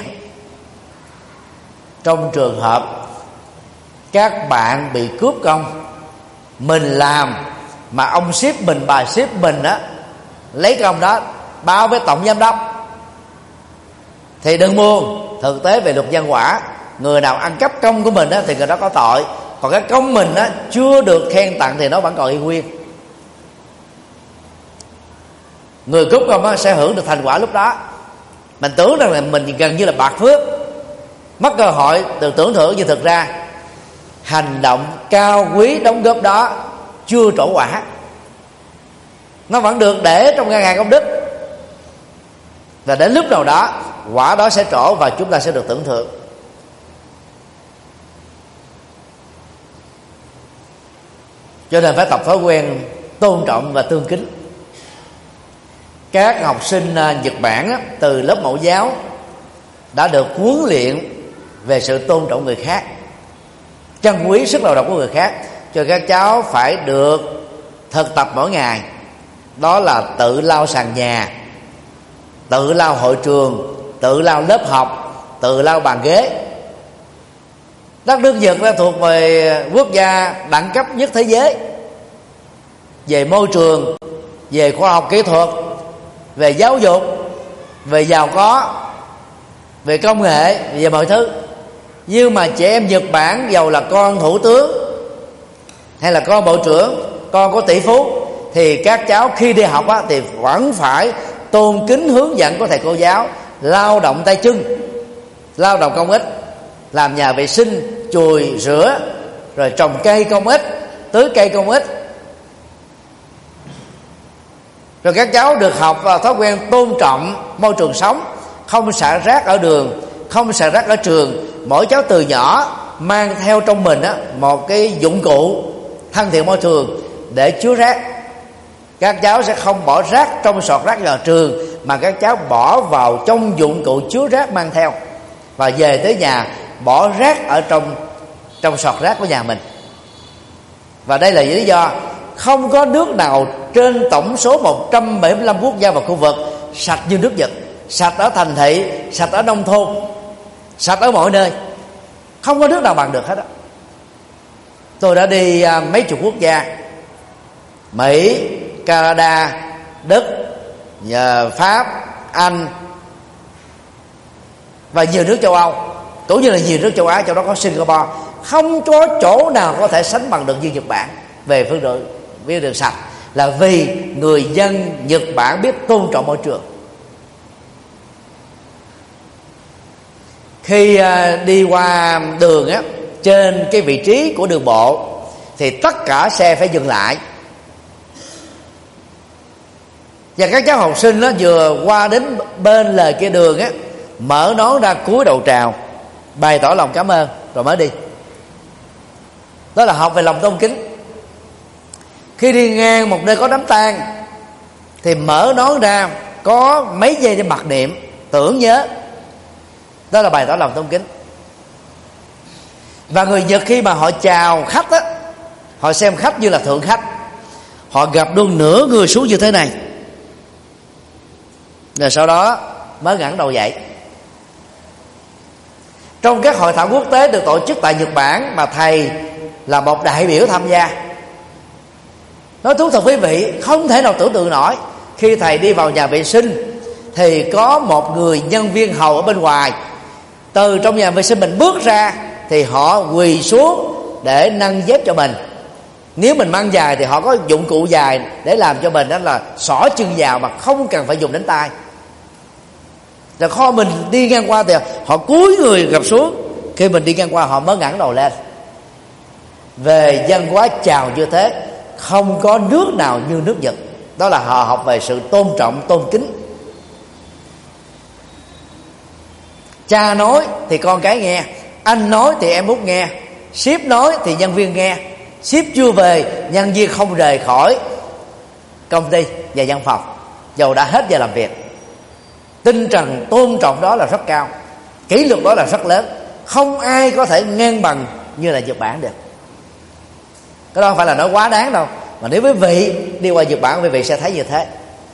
Trong trường hợp các bạn bị cướp công, mình làm mà ông sếp mình, bà sếp mình á lấy công đó báo với tổng giám đốc, thì đừng buồn. Thực tế về luật nhân quả, người nào ăn cắp công của mình á thì người đó có tội, còn cái công mình á chưa được khen tặng thì nó vẫn còn y nguyên. Người cướp công á sẽ hưởng được thành quả lúc đó. Mình tưởng rằng là mình gần như là bạc phước, mất cơ hội được tưởng thưởng, nhưng thực ra hành động cao quý đóng góp đó chưa trổ quả, nó vẫn được để trong ngân hàng công đức, và đến lúc nào đó quả đó sẽ trổ và chúng ta sẽ được tưởng thưởng. Cho nên phải tập thói quen tôn trọng và tương kính. Các học sinh Nhật Bản từ lớp mẫu giáo đã được huấn luyện về sự tôn trọng người khác, trân quý sức lao động của người khác, cho các cháu phải được thực tập mỗi ngày. Đó là tự lau sàn nhà, tự lau hội trường, tự lau lớp học, tự lau bàn ghế. Đất nước Nhật đã thuộc về quốc gia đẳng cấp nhất thế giới về môi trường, về khoa học kỹ thuật, về giáo dục, về giàu có, về công nghệ, về mọi thứ. Nhưng mà trẻ em Nhật Bản, giàu là con thủ tướng hay là con bộ trưởng, con của tỷ phú, thì các cháu khi đi học á, thì vẫn phải tôn kính hướng dẫn của thầy cô giáo, lao động tay chân, lao động công ích, làm nhà vệ sinh, chùi rửa, rồi trồng cây công ích, tưới cây công ích. Rồi các cháu được học và thói quen tôn trọng môi trường sống, không xả rác ở đường, không xả rác ở trường. Mỗi cháu từ nhỏ mang theo trong mình á một cái dụng cụ thân thiện môi trường để chứa rác. Các cháu sẽ không bỏ rác trong sọt rác vào trường, mà các cháu bỏ vào trong dụng cụ chứa rác mang theo, và về tới nhà bỏ rác ở trong sọt rác của nhà mình. Và đây là lý do không có nước nào trên tổng số 175 quốc gia và khu vực sạch như nước Nhật. Sạch ở thành thị, sạch ở nông thôn, sạch ở mọi nơi, không có nước nào bằng được hết đó. Tôi đã đi mấy chục quốc gia: Mỹ, Canada, Đức, Pháp, Anh và nhiều nước châu Âu, cũng như là nhiều nước châu Á, trong đó có Singapore. Không có chỗ nào có thể sánh bằng được như Nhật Bản về phương đường sạch, là vì người dân Nhật Bản biết tôn trọng môi trường. Khi đi qua đường á, trên cái vị trí của đường bộ thì tất cả xe phải dừng lại, và các cháu học sinh nó vừa qua đến bên lề kia đường á, mở nón ra cúi đầu chào, bày tỏ lòng cảm ơn rồi mới đi. Đó là học về lòng tôn kính. Khi đi ngang một nơi có đám tang thì mở nón ra, có mấy giây để mặc niệm tưởng nhớ. Đó là bày tỏ lòng tôn kính. Và người Nhật khi mà họ chào khách á, họ xem khách như là thượng khách, họ gặp luôn nửa người xuống như thế này, rồi sau đó mới ngẩng đầu dậy. Trong các hội thảo quốc tế được tổ chức tại Nhật Bản mà thầy là một đại biểu tham gia, nói thú thật quý vị, không thể nào tưởng tượng nổi. Khi thầy đi vào nhà vệ sinh thì có một người nhân viên hầu ở bên ngoài. Từ trong nhà vệ sinh mình bước ra thì họ quỳ xuống để nâng dép cho mình. Nếu mình mang dài thì họ có dụng cụ dài để làm cho mình, đó là xỏ chân vào mà không cần phải dùng đến tay. Rồi kho mình đi ngang qua thì họ cúi người gập xuống, khi mình đi ngang qua họ mới ngẩng đầu lên. Về văn hóa chào như thế, không có nước nào như nước Nhật. Đó là họ học về sự tôn trọng, tôn kính. Cha nói thì con cái nghe, anh nói thì em út nghe, sếp nói thì nhân viên nghe. Sếp chưa về, nhân viên không rời khỏi công ty và văn phòng dầu đã hết giờ làm việc. Tinh thần tôn trọng đó là rất cao, kỷ luật đó là rất lớn. Không ai có thể ngang bằng như là Nhật Bản được. Cái đó không phải là nói quá đáng đâu, mà nếu quý vị đi qua Nhật Bản, quý vị sẽ thấy như thế.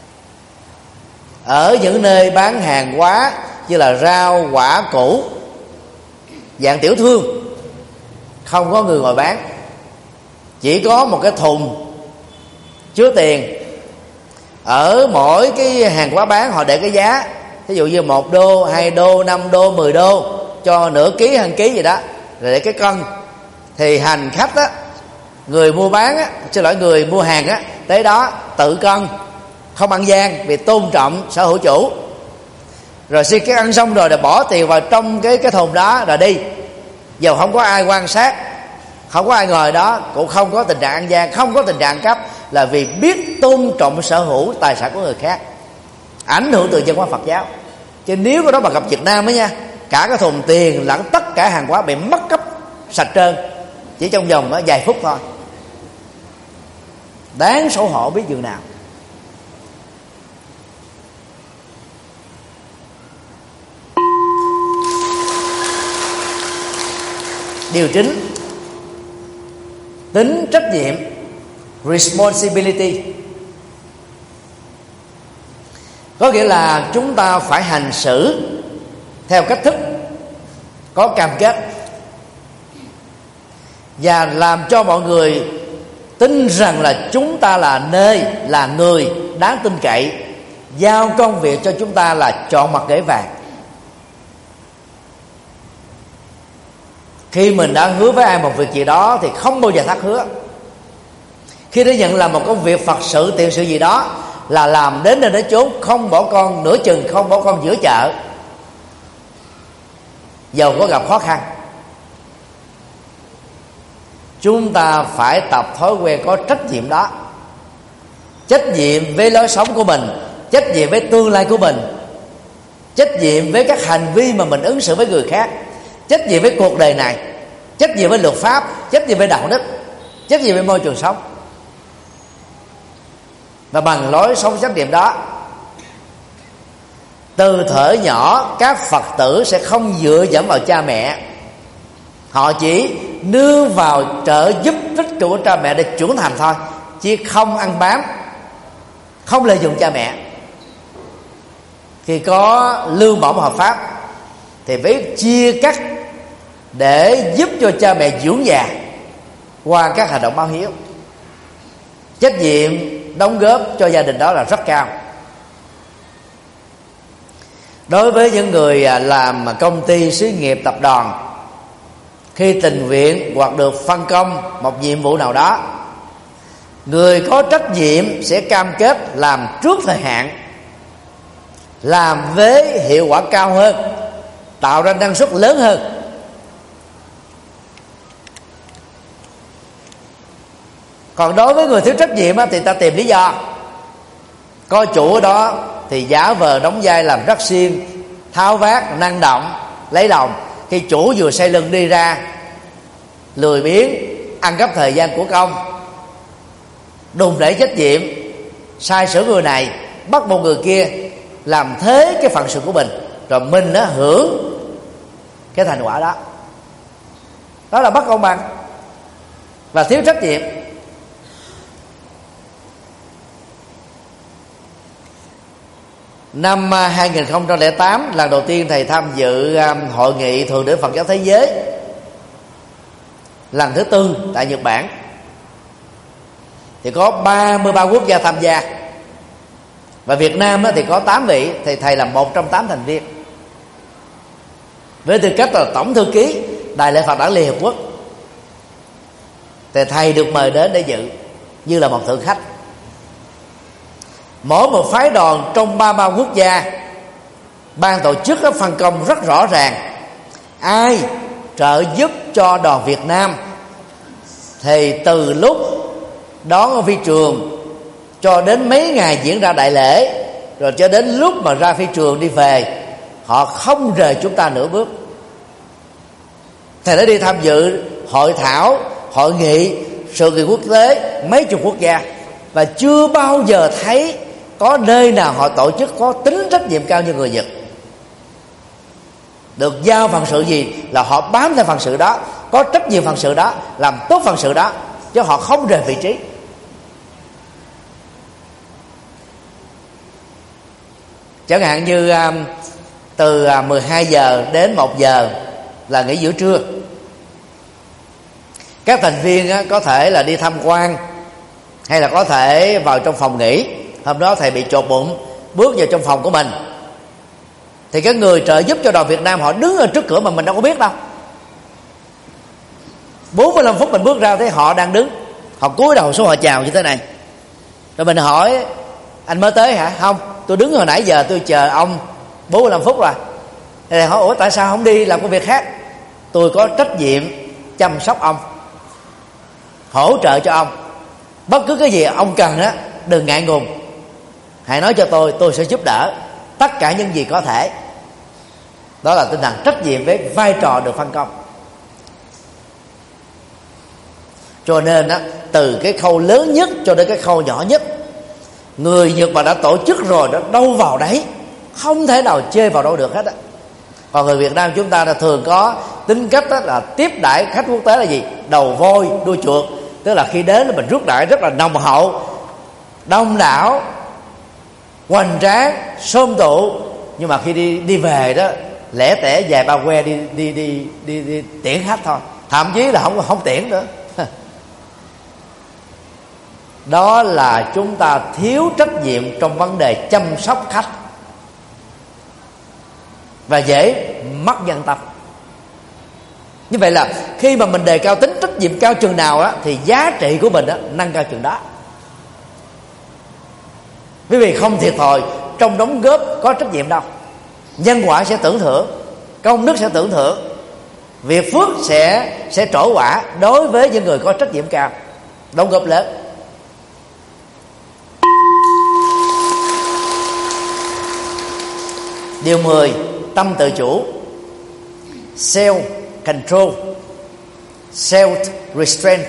Ở những nơi bán hàng hóa như là rau quả củ dạng tiểu thương, không có người ngồi bán, chỉ có một cái thùng chứa tiền. Ở mỗi cái hàng hóa bán họ để cái giá, ví dụ như 1 đô, 2 đô, 5 đô, 10 đô cho nửa ký, 1 ký gì đó, rồi để cái cân. Thì hành khách á, người mua bán á, người mua hàng á, tới đó tự cân, không ăn gian, vì tôn trọng sở hữu chủ. Rồi khi cái ăn xong rồi để bỏ tiền vào trong cái thùng đó rồi đi, dầu không có ai quan sát, không có ai ngồi đó, cũng không có tình trạng ăn gian, không có tình trạng cắp, là vì biết tôn trọng sở hữu tài sản của người khác, ảnh hưởng từ văn hóa Phật giáo. Chứ nếu có đó mà gặp Việt Nam ấy nha, cả cái thùng tiền lẫn tất cả hàng hóa bị mất cắp sạch trơn, chỉ trong vòng vài phút thôi. Đáng xấu hổ biết chừng nào. Điều chính, tính trách nhiệm, responsibility, có nghĩa là chúng ta phải hành xử theo cách thức có cam kết và làm cho mọi người tin rằng là chúng ta là là người đáng tin cậy, giao công việc cho chúng ta là chọn mặt gửi vàng. Khi mình đã hứa với ai một việc gì đó thì không bao giờ thất hứa. Khi đã nhận làm một công việc Phật sự, tiện sự gì đó là làm đến nơi đến chốn, không bỏ con nửa chừng, không bỏ con giữa chợ, dầu có gặp khó khăn. Chúng ta phải tập thói quen có trách nhiệm đó. Trách nhiệm với lối sống của mình, trách nhiệm với tương lai của mình, trách nhiệm với các hành vi mà mình ứng xử với người khác, trách nhiệm với cuộc đời này, trách nhiệm với luật pháp, trách nhiệm với đạo đức, trách nhiệm với môi trường sống. Và bằng lối sống trách nhiệm đó, từ thuở nhỏ các Phật tử sẽ không dựa dẫm vào cha mẹ, họ chỉ nương vào trợ giúp tích cực của cha mẹ để trưởng thành thôi, chứ không ăn bám, không lợi dụng cha mẹ. Khi có lương bổng hợp pháp thì phải chia cắt để giúp cho cha mẹ dưỡng già qua các hành động báo hiếu. Trách nhiệm đóng góp cho gia đình đó là rất cao. Đối với những người làm công ty, xí nghiệp, tập đoàn, khi tình nguyện hoặc được phân công một nhiệm vụ nào đó, người có trách nhiệm sẽ cam kết làm trước thời hạn, làm với hiệu quả cao hơn, tạo ra năng suất lớn hơn. Còn đối với người thiếu trách nhiệm thì ta tìm lý do. Có chủ ở đó thì giả vờ đóng vai làm rất xiên, tháo vát, năng động, lấy lòng. Khi chủ vừa xoay lưng đi ra, lười biếng, ăn cắp thời gian của công, đùn đẩy trách nhiệm, sai sửa người này, bắt một người kia làm thế cái phận sự của mình, rồi mình nó hưởng cái thành quả đó. Đó là bất công bằng và thiếu trách nhiệm. Năm 2008, lần đầu tiên thầy tham dự hội nghị Thượng đỉnh Phật giáo Thế giới lần thứ 4 tại Nhật Bản. Thì có 33 quốc gia tham gia, và Việt Nam thì có 8 vị, thì thầy là một trong 8 thành viên, với tư cách là tổng thư ký Đại lễ Phật đản Liên Hiệp Quốc. Thì thầy được mời đến để dự như là một thượng khách. Mỗi một phái đoàn trong 33 quốc gia, ban tổ chức có phân công rất rõ ràng. Ai trợ giúp cho đoàn Việt Nam thì từ lúc đón ở phi trường cho đến mấy ngày diễn ra đại lễ, rồi cho đến lúc mà ra phi trường đi về, họ không rời chúng ta nửa bước. Thầy đã đi tham dự hội thảo, hội nghị, sự kiện quốc tế mấy chục quốc gia, và chưa bao giờ thấy có nơi nào họ tổ chức có tính trách nhiệm cao như người Nhật. Được giao phận sự gì là họ bám theo phận sự đó, có trách nhiệm phận sự đó, làm tốt phận sự đó, chứ họ không rời vị trí. Chẳng hạn như từ 12 giờ đến 1 giờ là nghỉ giữa trưa. Các thành viên có thể là đi tham quan, hay là có thể vào trong phòng nghỉ. Hôm đó thầy bị chột bụng, bước vào trong phòng của mình, thì cái người trợ giúp cho đoàn Việt Nam họ đứng ở trước cửa mà mình đâu có biết đâu. 45 phút mình bước ra thấy họ đang đứng, họ cúi đầu xuống họ chào như thế này. Rồi mình hỏi: anh mới tới hả? Không, tôi đứng hồi nãy giờ tôi chờ ông 45 phút rồi. Thì hỏi: ủa tại sao không đi làm công việc khác? Tôi có trách nhiệm chăm sóc ông, hỗ trợ cho ông. Bất cứ cái gì ông cần á, đừng ngại ngùng, hãy nói cho tôi sẽ giúp đỡ tất cả những gì có thể. Đó là tinh thần trách nhiệm với vai trò được phân công. Cho nên á, từ cái khâu lớn nhất cho đến cái khâu nhỏ nhất, người Nhật mà đã tổ chức rồi đó, đâu vào đấy, không thể nào chê vào đâu được hết á. Còn người Việt Nam chúng ta là thường có tính cách đó là tiếp đãi khách quốc tế là gì? Đầu voi đuôi chuột. Tức là khi đến là mình rước đãi rất là nồng hậu, đông đảo, hoành tráng, xôm tụ. Nhưng mà khi đi về đó, lẻ tẻ vài ba que đi tiễn khách thôi, thậm chí là không tiễn nữa. Đó là chúng ta thiếu trách nhiệm trong vấn đề chăm sóc khách, và dễ mất nhân tâm. Như vậy là khi mà mình đề cao tính trách nhiệm cao chừng nào á, thì giá trị của mình á, nâng cao chừng đó. Quý vị không thiệt thòi trong đóng góp có trách nhiệm đâu. Nhân quả sẽ tưởng thưởng, công đức sẽ tưởng thưởng, việc phước sẽ trổ quả đối với những người có trách nhiệm cao, đóng góp lớn. Điều 10, tâm tự chủ, self control, self restraint.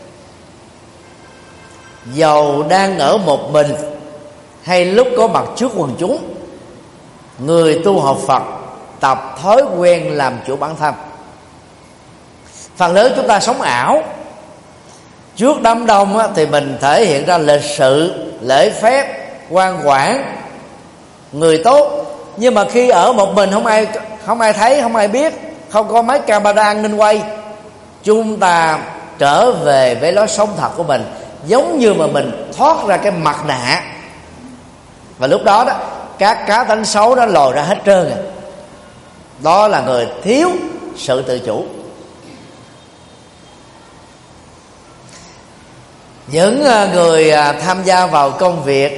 Dầu đang ở một mình hay lúc có mặt trước quần chúng, người tu học Phật tập thói quen làm chủ bản thân. Phần lớn chúng ta sống ảo. Trước đám đông thì mình thể hiện ra lịch sự, lễ phép, ngoan ngoãn, người tốt. Nhưng mà khi ở một mình không ai thấy, không ai biết, không có máy camera an ninh quay, chúng ta trở về với lối sống thật của mình, giống như mà mình thoát ra cái mặt nạ. Và lúc đó đó, các cá tánh xấu đó lòi ra hết trơn rồi. Đó là người thiếu sự tự chủ. Những người tham gia vào công việc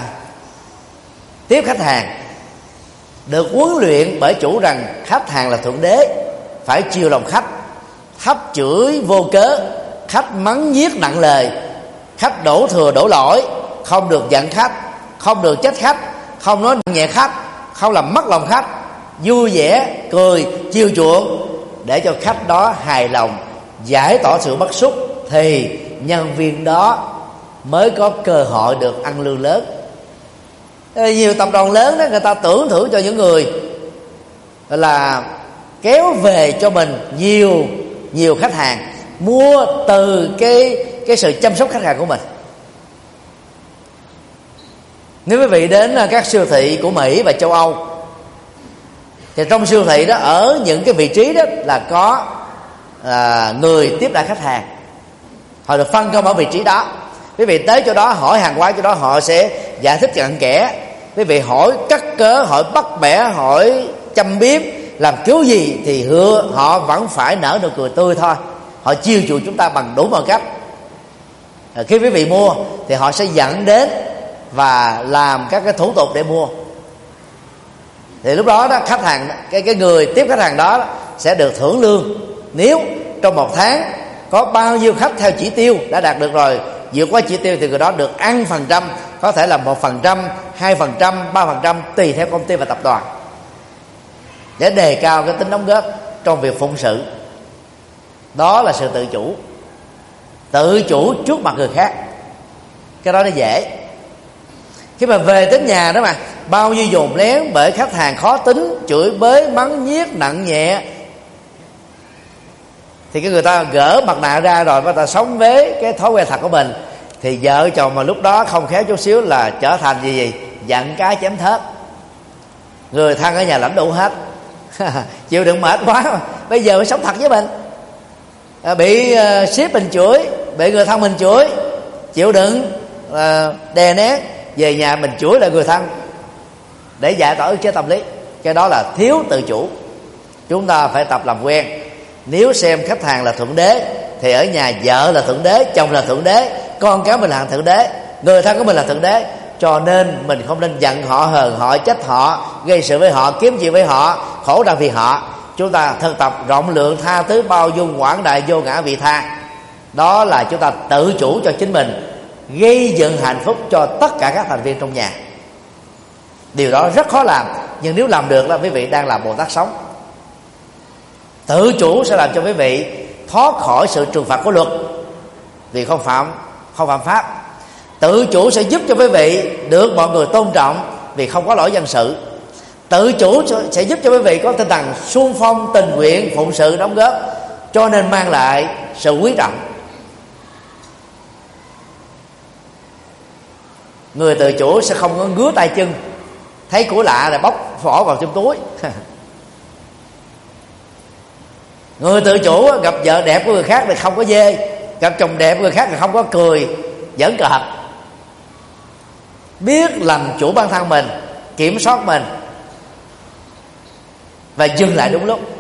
tiếp khách hàng được huấn luyện bởi chủ rằng khách hàng là thượng đế, phải chiều lòng khách, khách chửi vô cớ, khách mắng nhiếc nặng lời, khách đổ thừa đổ lỗi, không được giận khách, không được trách khách, không nói nhẹ khách, không làm mất lòng khách, vui vẻ cười chiều chuộng để cho khách đó hài lòng, giải tỏa sự bức xúc, thì nhân viên đó mới có cơ hội được ăn lương lớn. Nhiều tập đoàn lớn đó, người ta tưởng thưởng cho những người là kéo về cho mình nhiều khách hàng, mua từ cái sự chăm sóc khách hàng của mình. Nếu quý vị đến các siêu thị của Mỹ và châu Âu, thì trong siêu thị đó, ở những cái vị trí đó là có người tiếp đãi khách hàng, họ được phân công ở vị trí đó. Quý vị tới chỗ đó hỏi hàng quán chỗ đó, họ sẽ giải thích cặn kẽ. Quý vị hỏi cắt cớ, hỏi bắt bẻ, hỏi châm biếm, làm kiểu gì thì họ vẫn phải nở nụ cười tươi thôi. Họ chiêu chuộng chúng ta bằng đủ mọi cách. Khi quý vị mua thì họ sẽ dẫn đến và làm các cái thủ tục để mua. Thì lúc đó đó, khách hàng, cái người tiếp khách hàng đó sẽ được thưởng lương. Nếu trong một tháng có bao nhiêu khách theo chỉ tiêu đã đạt được rồi, vượt qua chỉ tiêu thì người đó được ăn phần trăm, có thể là 1%, 2%, 3%, tùy theo công ty và tập đoàn. để đề cao cái tính đóng góp trong việc phụng sự. Đó là sự tự chủ. Tự chủ trước mặt người khác, cái đó nó dễ. Khi mà về đến nhà đó mà bao nhiêu dồn lén bởi khách hàng khó tính, chửi bới mắng nhiếc nặng nhẹ, thì cái người ta gỡ mặt nạ ra rồi người ta sống với cái thói quen thật của mình, thì vợ chồng mà lúc đó không khéo chút xíu là trở thành gì giận cá chém thớt. Người thân ở nhà lãnh đủ hết chịu đựng mệt quá, bây giờ phải sống thật với mình. Bị sếp mình chửi, bị người thân mình chửi, chịu đựng đè nén, về nhà mình chửi lại người thân để giải tỏa ức chế tâm lý. Cái đó là thiếu tự chủ. Chúng ta phải tập làm quen. Nếu xem khách hàng là thượng đế thì ở nhà vợ là thượng đế, chồng là thượng đế, con cái mình là thượng đế, người thân của mình là thượng đế. Cho nên mình không nên giận họ, hờn họ, trách họ, gây sự với họ, kiếm chuyện với họ, khổ đau vì họ. Chúng ta thực tập rộng lượng, tha thứ, bao dung, quảng đại, vô ngã vị tha. Đó là chúng ta tự chủ cho chính mình, gây dựng hạnh phúc cho tất cả các thành viên trong nhà. Điều đó rất khó làm, nhưng nếu làm được là quý vị đang làm Bồ Tát sống. Tự chủ sẽ làm cho quý vị thoát khỏi sự trừng phạt của luật vì không phạm pháp. Tự chủ sẽ giúp cho quý vị được mọi người tôn trọng vì không có lỗi dân sự. Tự chủ sẽ giúp cho quý vị có tinh thần xung phong, tình nguyện, phụng sự, đóng góp, cho nên mang lại sự quý trọng. Người tự chủ sẽ không có ngứa tay chân, thấy của lạ là bóc vỏ vào trong túi. Người tự chủ gặp vợ đẹp của người khác thì không có dê, gặp chồng đẹp của người khác thì không có cười giỡn cợt. Biết làm chủ bản thân mình, kiểm soát mình và dừng lại đúng lúc.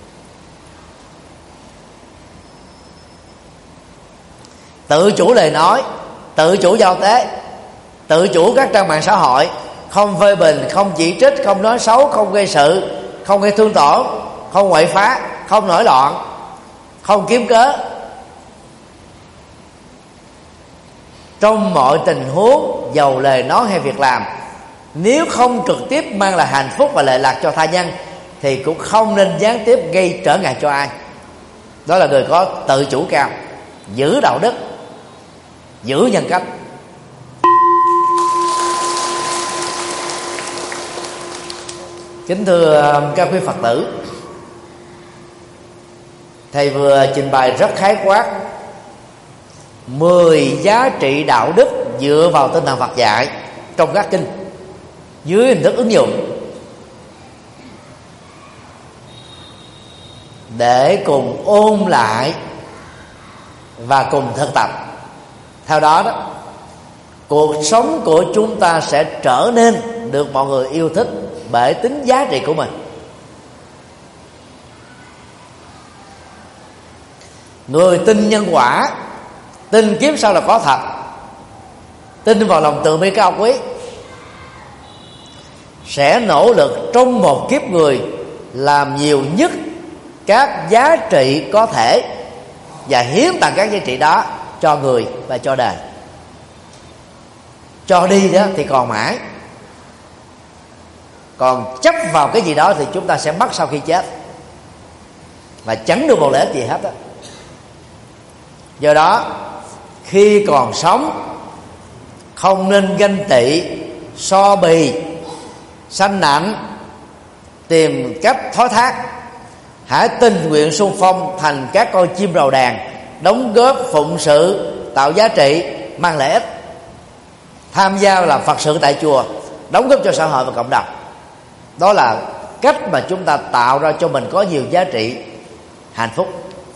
Tự chủ lời nói, tự chủ giao tế, tự chủ các trang mạng xã hội, không phê bình, không chỉ trích, không nói xấu, không gây sự, không gây thương tổn, không quậy phá, không nổi loạn, không kiếm cớ. Trong mọi tình huống, dầu lời nói hay việc làm, nếu không trực tiếp mang lại hạnh phúc và lợi lạc cho tha nhân thì cũng không nên gián tiếp gây trở ngại cho ai. Đó là người có tự chủ cao, giữ đạo đức, giữ nhân cách. Kính thưa các quý Phật tử, thầy vừa trình bày rất khái quát 10 giá trị đạo đức dựa vào tinh thần Phật dạy trong các kinh dưới hình thức ứng dụng, để cùng ôn lại và cùng thực tập. Theo đó, cuộc sống của chúng ta sẽ trở nên được mọi người yêu thích bởi tính giá trị của mình. Người tin nhân quả, tin kiếp sau là có thật, tin vào lòng từ bi cao quý, sẽ nỗ lực trong một kiếp người làm nhiều nhất các giá trị có thể và hiến tặng các giá trị đó cho người và cho đời. Cho đi đó thì còn mãi, còn chấp vào cái gì đó thì chúng ta sẽ mất sau khi chết và chẳng được một lợi ích gì hết đó. Do đó khi còn sống không nên ganh tị, so bì, sanh nạnh, tìm cách thoái thác. Hãy tình nguyện xung phong thành các con chim đầu đàn, đóng góp phụng sự, tạo giá trị, mang lợi ích, tham gia làm Phật sự tại chùa, đóng góp cho xã hội và cộng đồng. Đó là cách mà chúng ta tạo ra cho mình có nhiều giá trị hạnh phúc.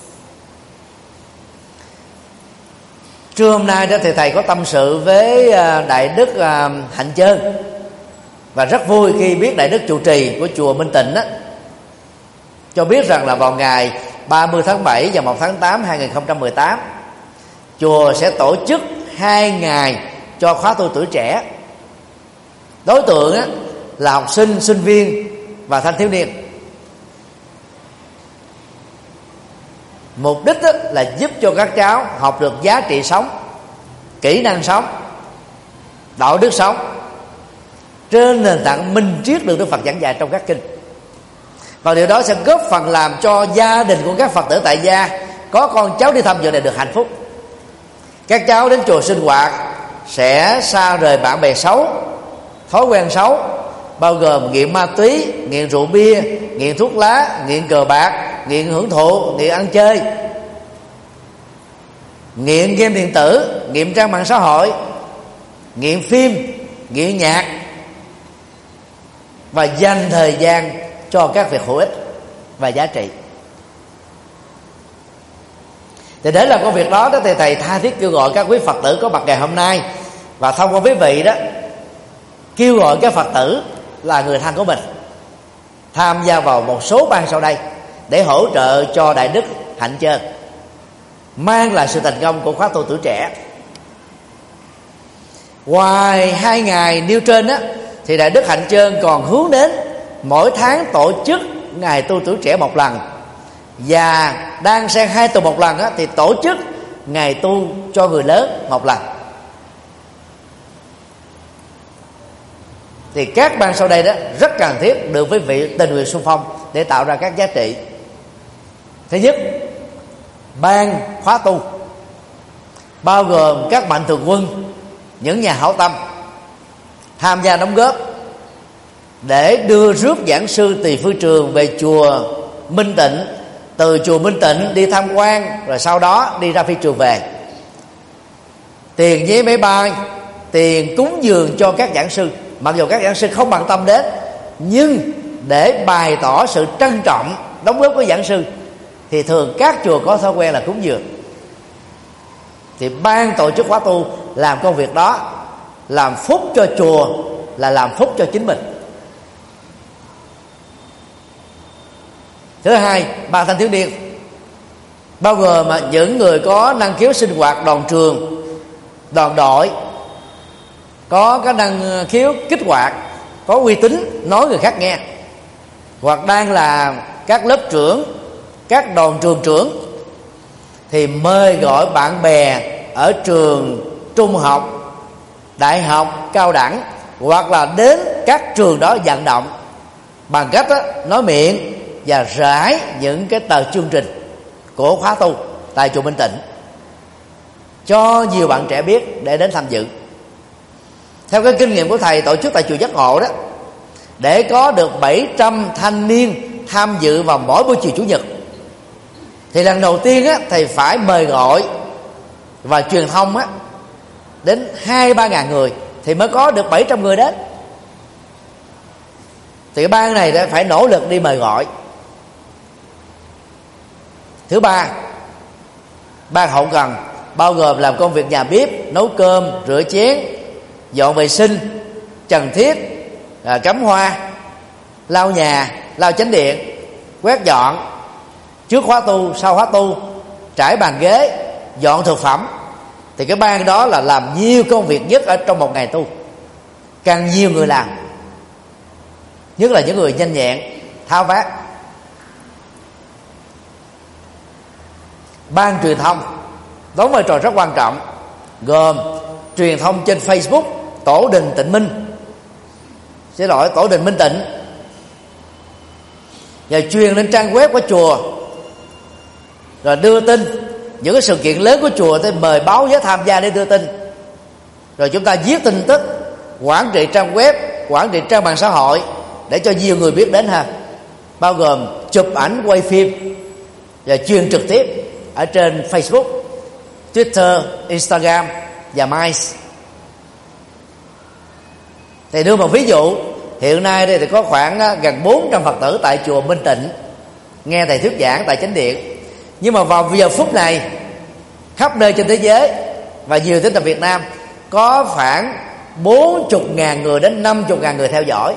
Trưa hôm nay đó thì thầy có tâm sự với Đại Đức Hạnh Chơn, và rất vui khi biết Đại Đức trụ trì của chùa Minh Tịnh đó cho biết rằng là vào ngày 30 tháng 7 và 1 tháng 8 2018, chùa sẽ tổ chức 2 ngày cho khóa tu tuổi trẻ. Đối tượng á, là học sinh, sinh viên và thanh thiếu niên. Mục đích á, là giúp cho các cháu học được giá trị sống, kỹ năng sống, đạo đức sống trên nền tảng minh triết được Đức Phật giảng dạy trong các kinh. Còn điều đó sẽ góp phần làm cho gia đình của các Phật tử tại gia có con cháu đi tham dự này được hạnh phúc. Các cháu đến chùa sinh hoạt sẽ xa rời bạn bè xấu, thói quen xấu, bao gồm nghiện ma túy, nghiện rượu bia, nghiện thuốc lá, nghiện cờ bạc, nghiện hưởng thụ, nghiện ăn chơi, nghiện game điện tử, nghiện trang mạng xã hội, nghiện phim, nghiện nhạc, và dành thời gian cho các việc hữu ích và giá trị. Thì để làm công việc đó thì thầy tha thiết kêu gọi các quý Phật tử có mặt ngày hôm nay, và thông qua quý vị đó kêu gọi các Phật tử là người thân của mình tham gia vào một số ban sau đây để hỗ trợ cho Đại Đức Hạnh Trơn mang lại sự thành công của khóa tu tuổi trẻ. Ngoài 2 ngày nêu trên á, thì Đại Đức Hạnh Trơn còn hướng đến mỗi tháng tổ chức ngày tu tuổi trẻ một lần, và đang xen 2 tuần một lần á, thì tổ chức ngày tu cho người lớn một lần. Thì các ban sau đây đó rất cần thiết được quý vị tình nguyện xung phong để tạo ra các giá trị. Thứ nhất, ban khóa tu bao gồm các mạnh thường quân, những nhà hảo tâm tham gia đóng góp để đưa rước giảng sư Tỳ Phương Trường về chùa Minh Tịnh, từ chùa Minh Tịnh đi tham quan, rồi sau đó đi ra phi trường về. Tiền vé máy bay, tiền cúng dường cho các giảng sư, mặc dù các giảng sư không bận tâm đến, nhưng để bày tỏ sự trân trọng đóng góp của giảng sư thì thường các chùa có thói quen là cúng dường. Thì ban tổ chức khóa tu làm công việc đó, làm phúc cho chùa là làm phúc cho chính mình. Thứ hai, ban thanh thiếu niên bao gồm những người có năng khiếu sinh hoạt đoàn trường, đoàn đội, có cái năng khiếu kích hoạt, có uy tín nói người khác nghe, hoặc đang là các lớp trưởng, các đoàn trường trưởng, thì mời gọi bạn bè ở trường trung học, đại học, cao đẳng, hoặc là đến các trường đó vận động bằng cách nói miệng và rải những cái tờ chương trình của khóa tu tại chùa Minh Tịnh cho nhiều bạn trẻ biết để đến tham dự. Theo cái kinh nghiệm của thầy tổ chức tại chùa Giác Ngộ đó, để có được 700 thanh niên tham dự vào mỗi buổi chiều chủ nhật, thì lần đầu tiên á, thầy phải mời gọi và truyền thông á, đến 2-3 ngàn người thì mới có được 700 người đến. Thì cái ban này phải nỗ lực đi mời gọi. Thứ ba, ban hậu cần bao gồm làm công việc nhà bếp, nấu cơm, rửa chén, dọn vệ sinh, trần thiết, cắm hoa, lau nhà, lau chánh điện, quét dọn trước khóa tu, sau khóa tu, trải bàn ghế, dọn thực phẩm. Thì cái ban đó là làm nhiều công việc nhất ở trong một ngày tu. Càng nhiều người làm, nhất là những người nhanh nhẹn, tháo vát. Ban truyền thông đóng vai trò rất quan trọng, gồm truyền thông trên Facebook Tổ Đình Tịnh Minh, Tổ Đình Minh Tịnh, và truyền lên trang web của chùa, rồi đưa tin những cái sự kiện lớn của chùa thì mời báo giới tham gia để đưa tin. Rồi chúng ta viết tin tức, quản trị trang web, quản trị trang mạng xã hội để cho nhiều người biết đến ha, bao gồm chụp ảnh, quay phim và truyền trực tiếp ở trên Facebook, Twitter, Instagram và Mice. Thì đưa một ví dụ, hiện nay đây thì có khoảng gần 400 Phật tử tại chùa Minh Tịnh nghe thầy thuyết giảng tại chánh điện. Nhưng mà vào giờ phút này, khắp nơi trên thế giới và nhiều tỉnh thành Việt Nam có khoảng 40.000 người đến 50.000 người theo dõi.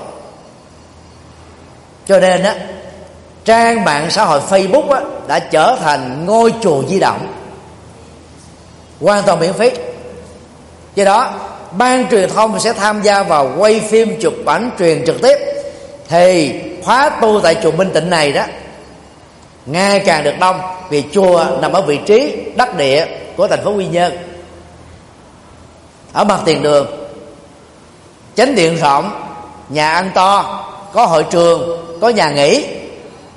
Cho nên á, trang mạng xã hội Facebook á, đã trở thành ngôi chùa di động hoàn toàn miễn phí. Do đó ban truyền thông sẽ tham gia vào quay phim, chụp ảnh, truyền trực tiếp. Thì khóa tu tại chùa Minh Tịnh này đó ngày càng được đông, vì chùa nằm ở vị trí đắc địa của thành phố Quy Nhơn, ở mặt tiền đường, chánh điện rộng, nhà ăn to, có hội trường, có nhà nghỉ,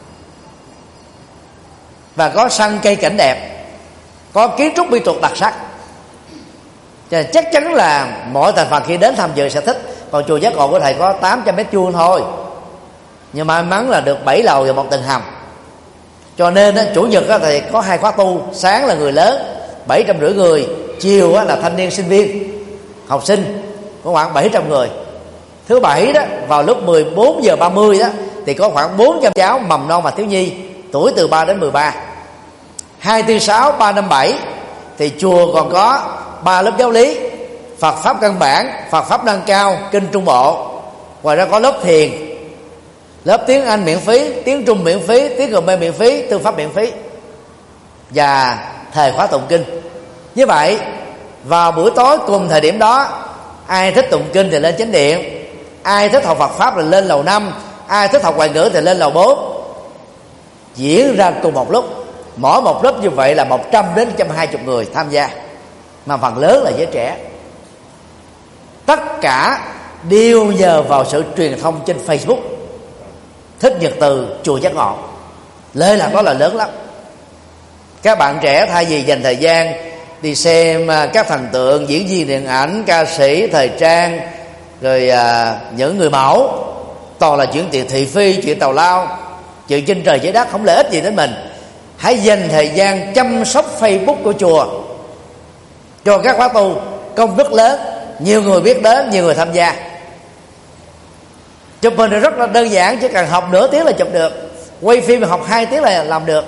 và có sân cây cảnh đẹp, có kiến trúc mỹ thuật đặc sắc. Cho nên chắc chắn là mọi thành phần khi đến tham dự sẽ thích. Còn chùa Giác Ngộ của thầy có 800 mét vuông thôi, nhưng may mắn là được 7 lầu và 1 tầng hầm. Cho nên chủ nhật thì có 2 khóa tu, sáng là người lớn 750 người, chiều là thanh niên sinh viên học sinh có khoảng 700 người. Thứ bảy đó vào lúc 14:30 đó thì có khoảng 400 cháu mầm non và thiếu nhi tuổi từ 3 đến 13. 2, 4, 6, 3, 5, 7 thì chùa còn có 3 lớp giáo lý: Phật pháp căn bản, Phật pháp nâng cao, kinh Trung Bộ. Ngoài ra có lớp thiền, lớp tiếng Anh miễn phí, tiếng Trung miễn phí, tiếng Khmer miễn phí, tư pháp miễn phí, và thời khóa tụng kinh. Như vậy vào buổi tối cùng thời điểm đó, ai thích tụng kinh thì lên chánh điện, ai thích học Phật pháp thì lên lầu 5, ai thích học ngoại ngữ thì lên lầu 4, diễn ra cùng một lúc. Mỗi một lớp như vậy là 100 đến 120 người tham gia, mà phần lớn là giới trẻ. Tất cả đều nhờ vào sự truyền thông trên Facebook. Thích Nhật Từ chùa Giác Ngộ, lễ làm đó là lớn lắm. Các bạn trẻ thay vì dành thời gian đi xem các thần tượng, diễn viên điện ảnh, ca sĩ thời trang, rồi những người mẫu, toàn là chuyện tiền thị phi, chuyện tào lao, chuyện trên trời dưới đất, không lợi ích gì đến mình. Hãy dành thời gian chăm sóc Facebook của chùa cho các khóa tu, công đức lớn, nhiều người biết đến, nhiều người tham gia. Chụp hình thì rất là đơn giản, chỉ cần học nửa tiếng là chụp được. Quay phim thì học 2 tiếng là làm được.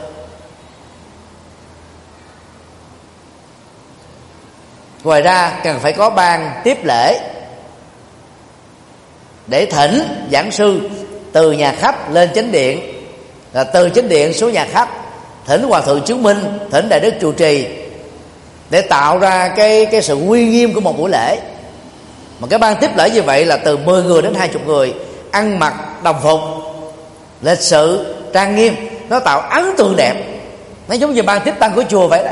Ngoài ra cần phải có ban tiếp lễ để thỉnh giảng sư từ nhà khách lên chánh điện, là từ chánh điện xuống nhà khách, thỉnh hòa thượng chứng minh, thỉnh đại đức trụ trì, để tạo ra cái sự uy nghiêm của một buổi lễ. Mà cái ban tiếp lễ như vậy là từ 10 người đến 20 người, ăn mặc đồng phục, lịch sự, trang nghiêm, nó tạo ấn tượng đẹp. Nó giống như ban tiếp tăng của chùa vậy đó.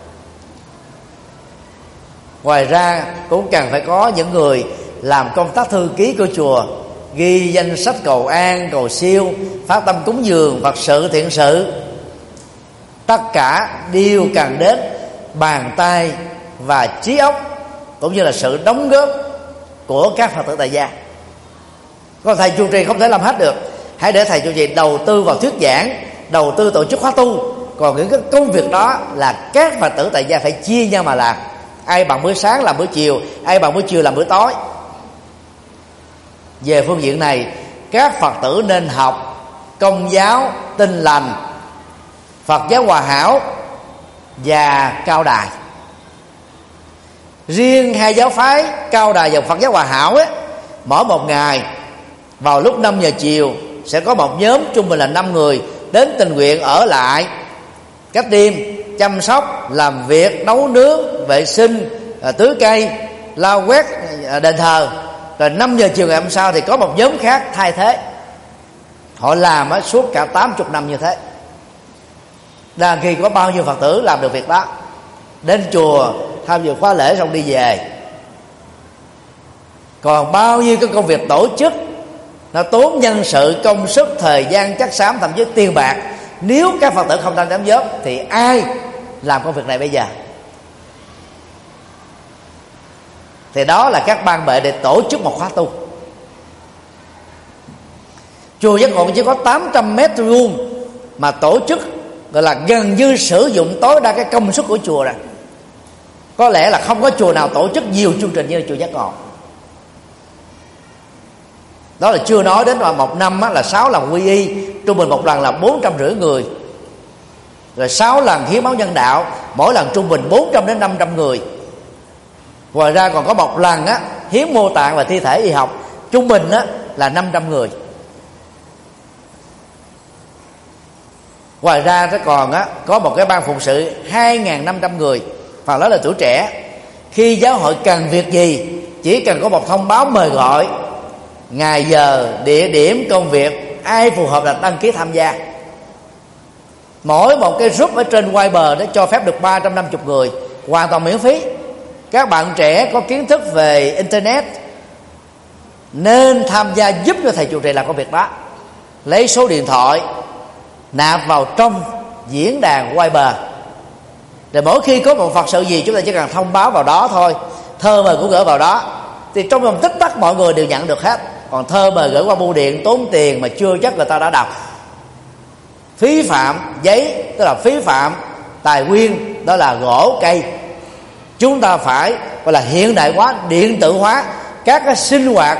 Ngoài ra cũng cần phải có những người làm công tác thư ký của chùa, ghi danh sách cầu an, cầu siêu, phát tâm cúng dường, Phật sự, thiện sự. Tất cả đều cần đến bàn tay và trí óc, cũng như là sự đóng góp của các Phật tử tại gia. Còn thầy trụ trì không thể làm hết được. Hãy để thầy trụ trì đầu tư vào thuyết giảng, đầu tư tổ chức khóa tu. Còn những cái công việc đó là các Phật tử tại gia phải chia nhau mà làm. Ai bằng bữa sáng làm bữa chiều, ai bằng bữa chiều làm bữa tối. Về phương diện này, các Phật tử nên học Công giáo Tin lành, Phật giáo Hòa hảo và Cao đài. Riêng hai giáo phái Cao đài và Phật giáo Hòa hảo ấy, mỗi một ngày vào lúc 5 giờ chiều sẽ có một nhóm trung bình là 5 người đến tình nguyện ở lại cách đêm, chăm sóc, làm việc, nấu nướng, vệ sinh, tưới cây, lau quét đền thờ. Rồi 5 giờ chiều ngày hôm sau thì có một nhóm khác thay thế. Họ làm suốt cả 80 năm như thế. Đàn khi có bao nhiêu Phật tử làm được việc đó, đến chùa tham dự khóa lễ xong đi về. Còn bao nhiêu cái công việc tổ chức, nó tốn nhân sự, công sức, thời gian, chất xám, thậm chí tiền bạc. Nếu các Phật tử không tăng đóng góp thì ai làm công việc này bây giờ? Thì đó là các ban bệ để tổ chức một khóa tu. Chùa Giác Ngộ chỉ có 800 mét vuông mà tổ chức gọi là gần như sử dụng tối đa cái công suất của chùa rồi. Có lẽ là không có chùa nào tổ chức nhiều chương trình như là chùa Giác Ngộ. Đó là chưa nói đến là một năm là 6 lần quy y, trung bình một lần là 450 người. Rồi 6 lần hiến máu nhân đạo, mỗi lần trung bình 400 đến 500 người. Ngoài ra còn có một lần hiến mô tạng và thi thể y học, trung bình là 500 người. Ngoài ra nó còn có một cái ban phụng sự 2.500 người, phần đó là tuổi trẻ. Khi giáo hội cần việc gì, chỉ cần có một thông báo mời gọi, ngày giờ, địa điểm, công việc, ai phù hợp là đăng ký tham gia. Mỗi một cái group ở trên Viber nó cho phép được 350 người, hoàn toàn miễn phí. Các bạn trẻ có kiến thức về internet nên tham gia giúp cho thầy trụ trì làm công việc đó. Lấy số điện thoại nạp vào trong diễn đàn quay bờ. Rồi mỗi khi có một Phật sự gì chúng ta chỉ cần thông báo vào đó thôi, thơ mời cũng gửi vào đó, thì trong vòng tích tắc mọi người đều nhận được hết. Còn thơ mời gửi qua bưu điện tốn tiền mà chưa chắc người ta đã đọc, phí phạm giấy, tức là phí phạm tài nguyên, đó là gỗ cây. Chúng ta phải gọi là hiện đại hóa, điện tử hóa các cái sinh hoạt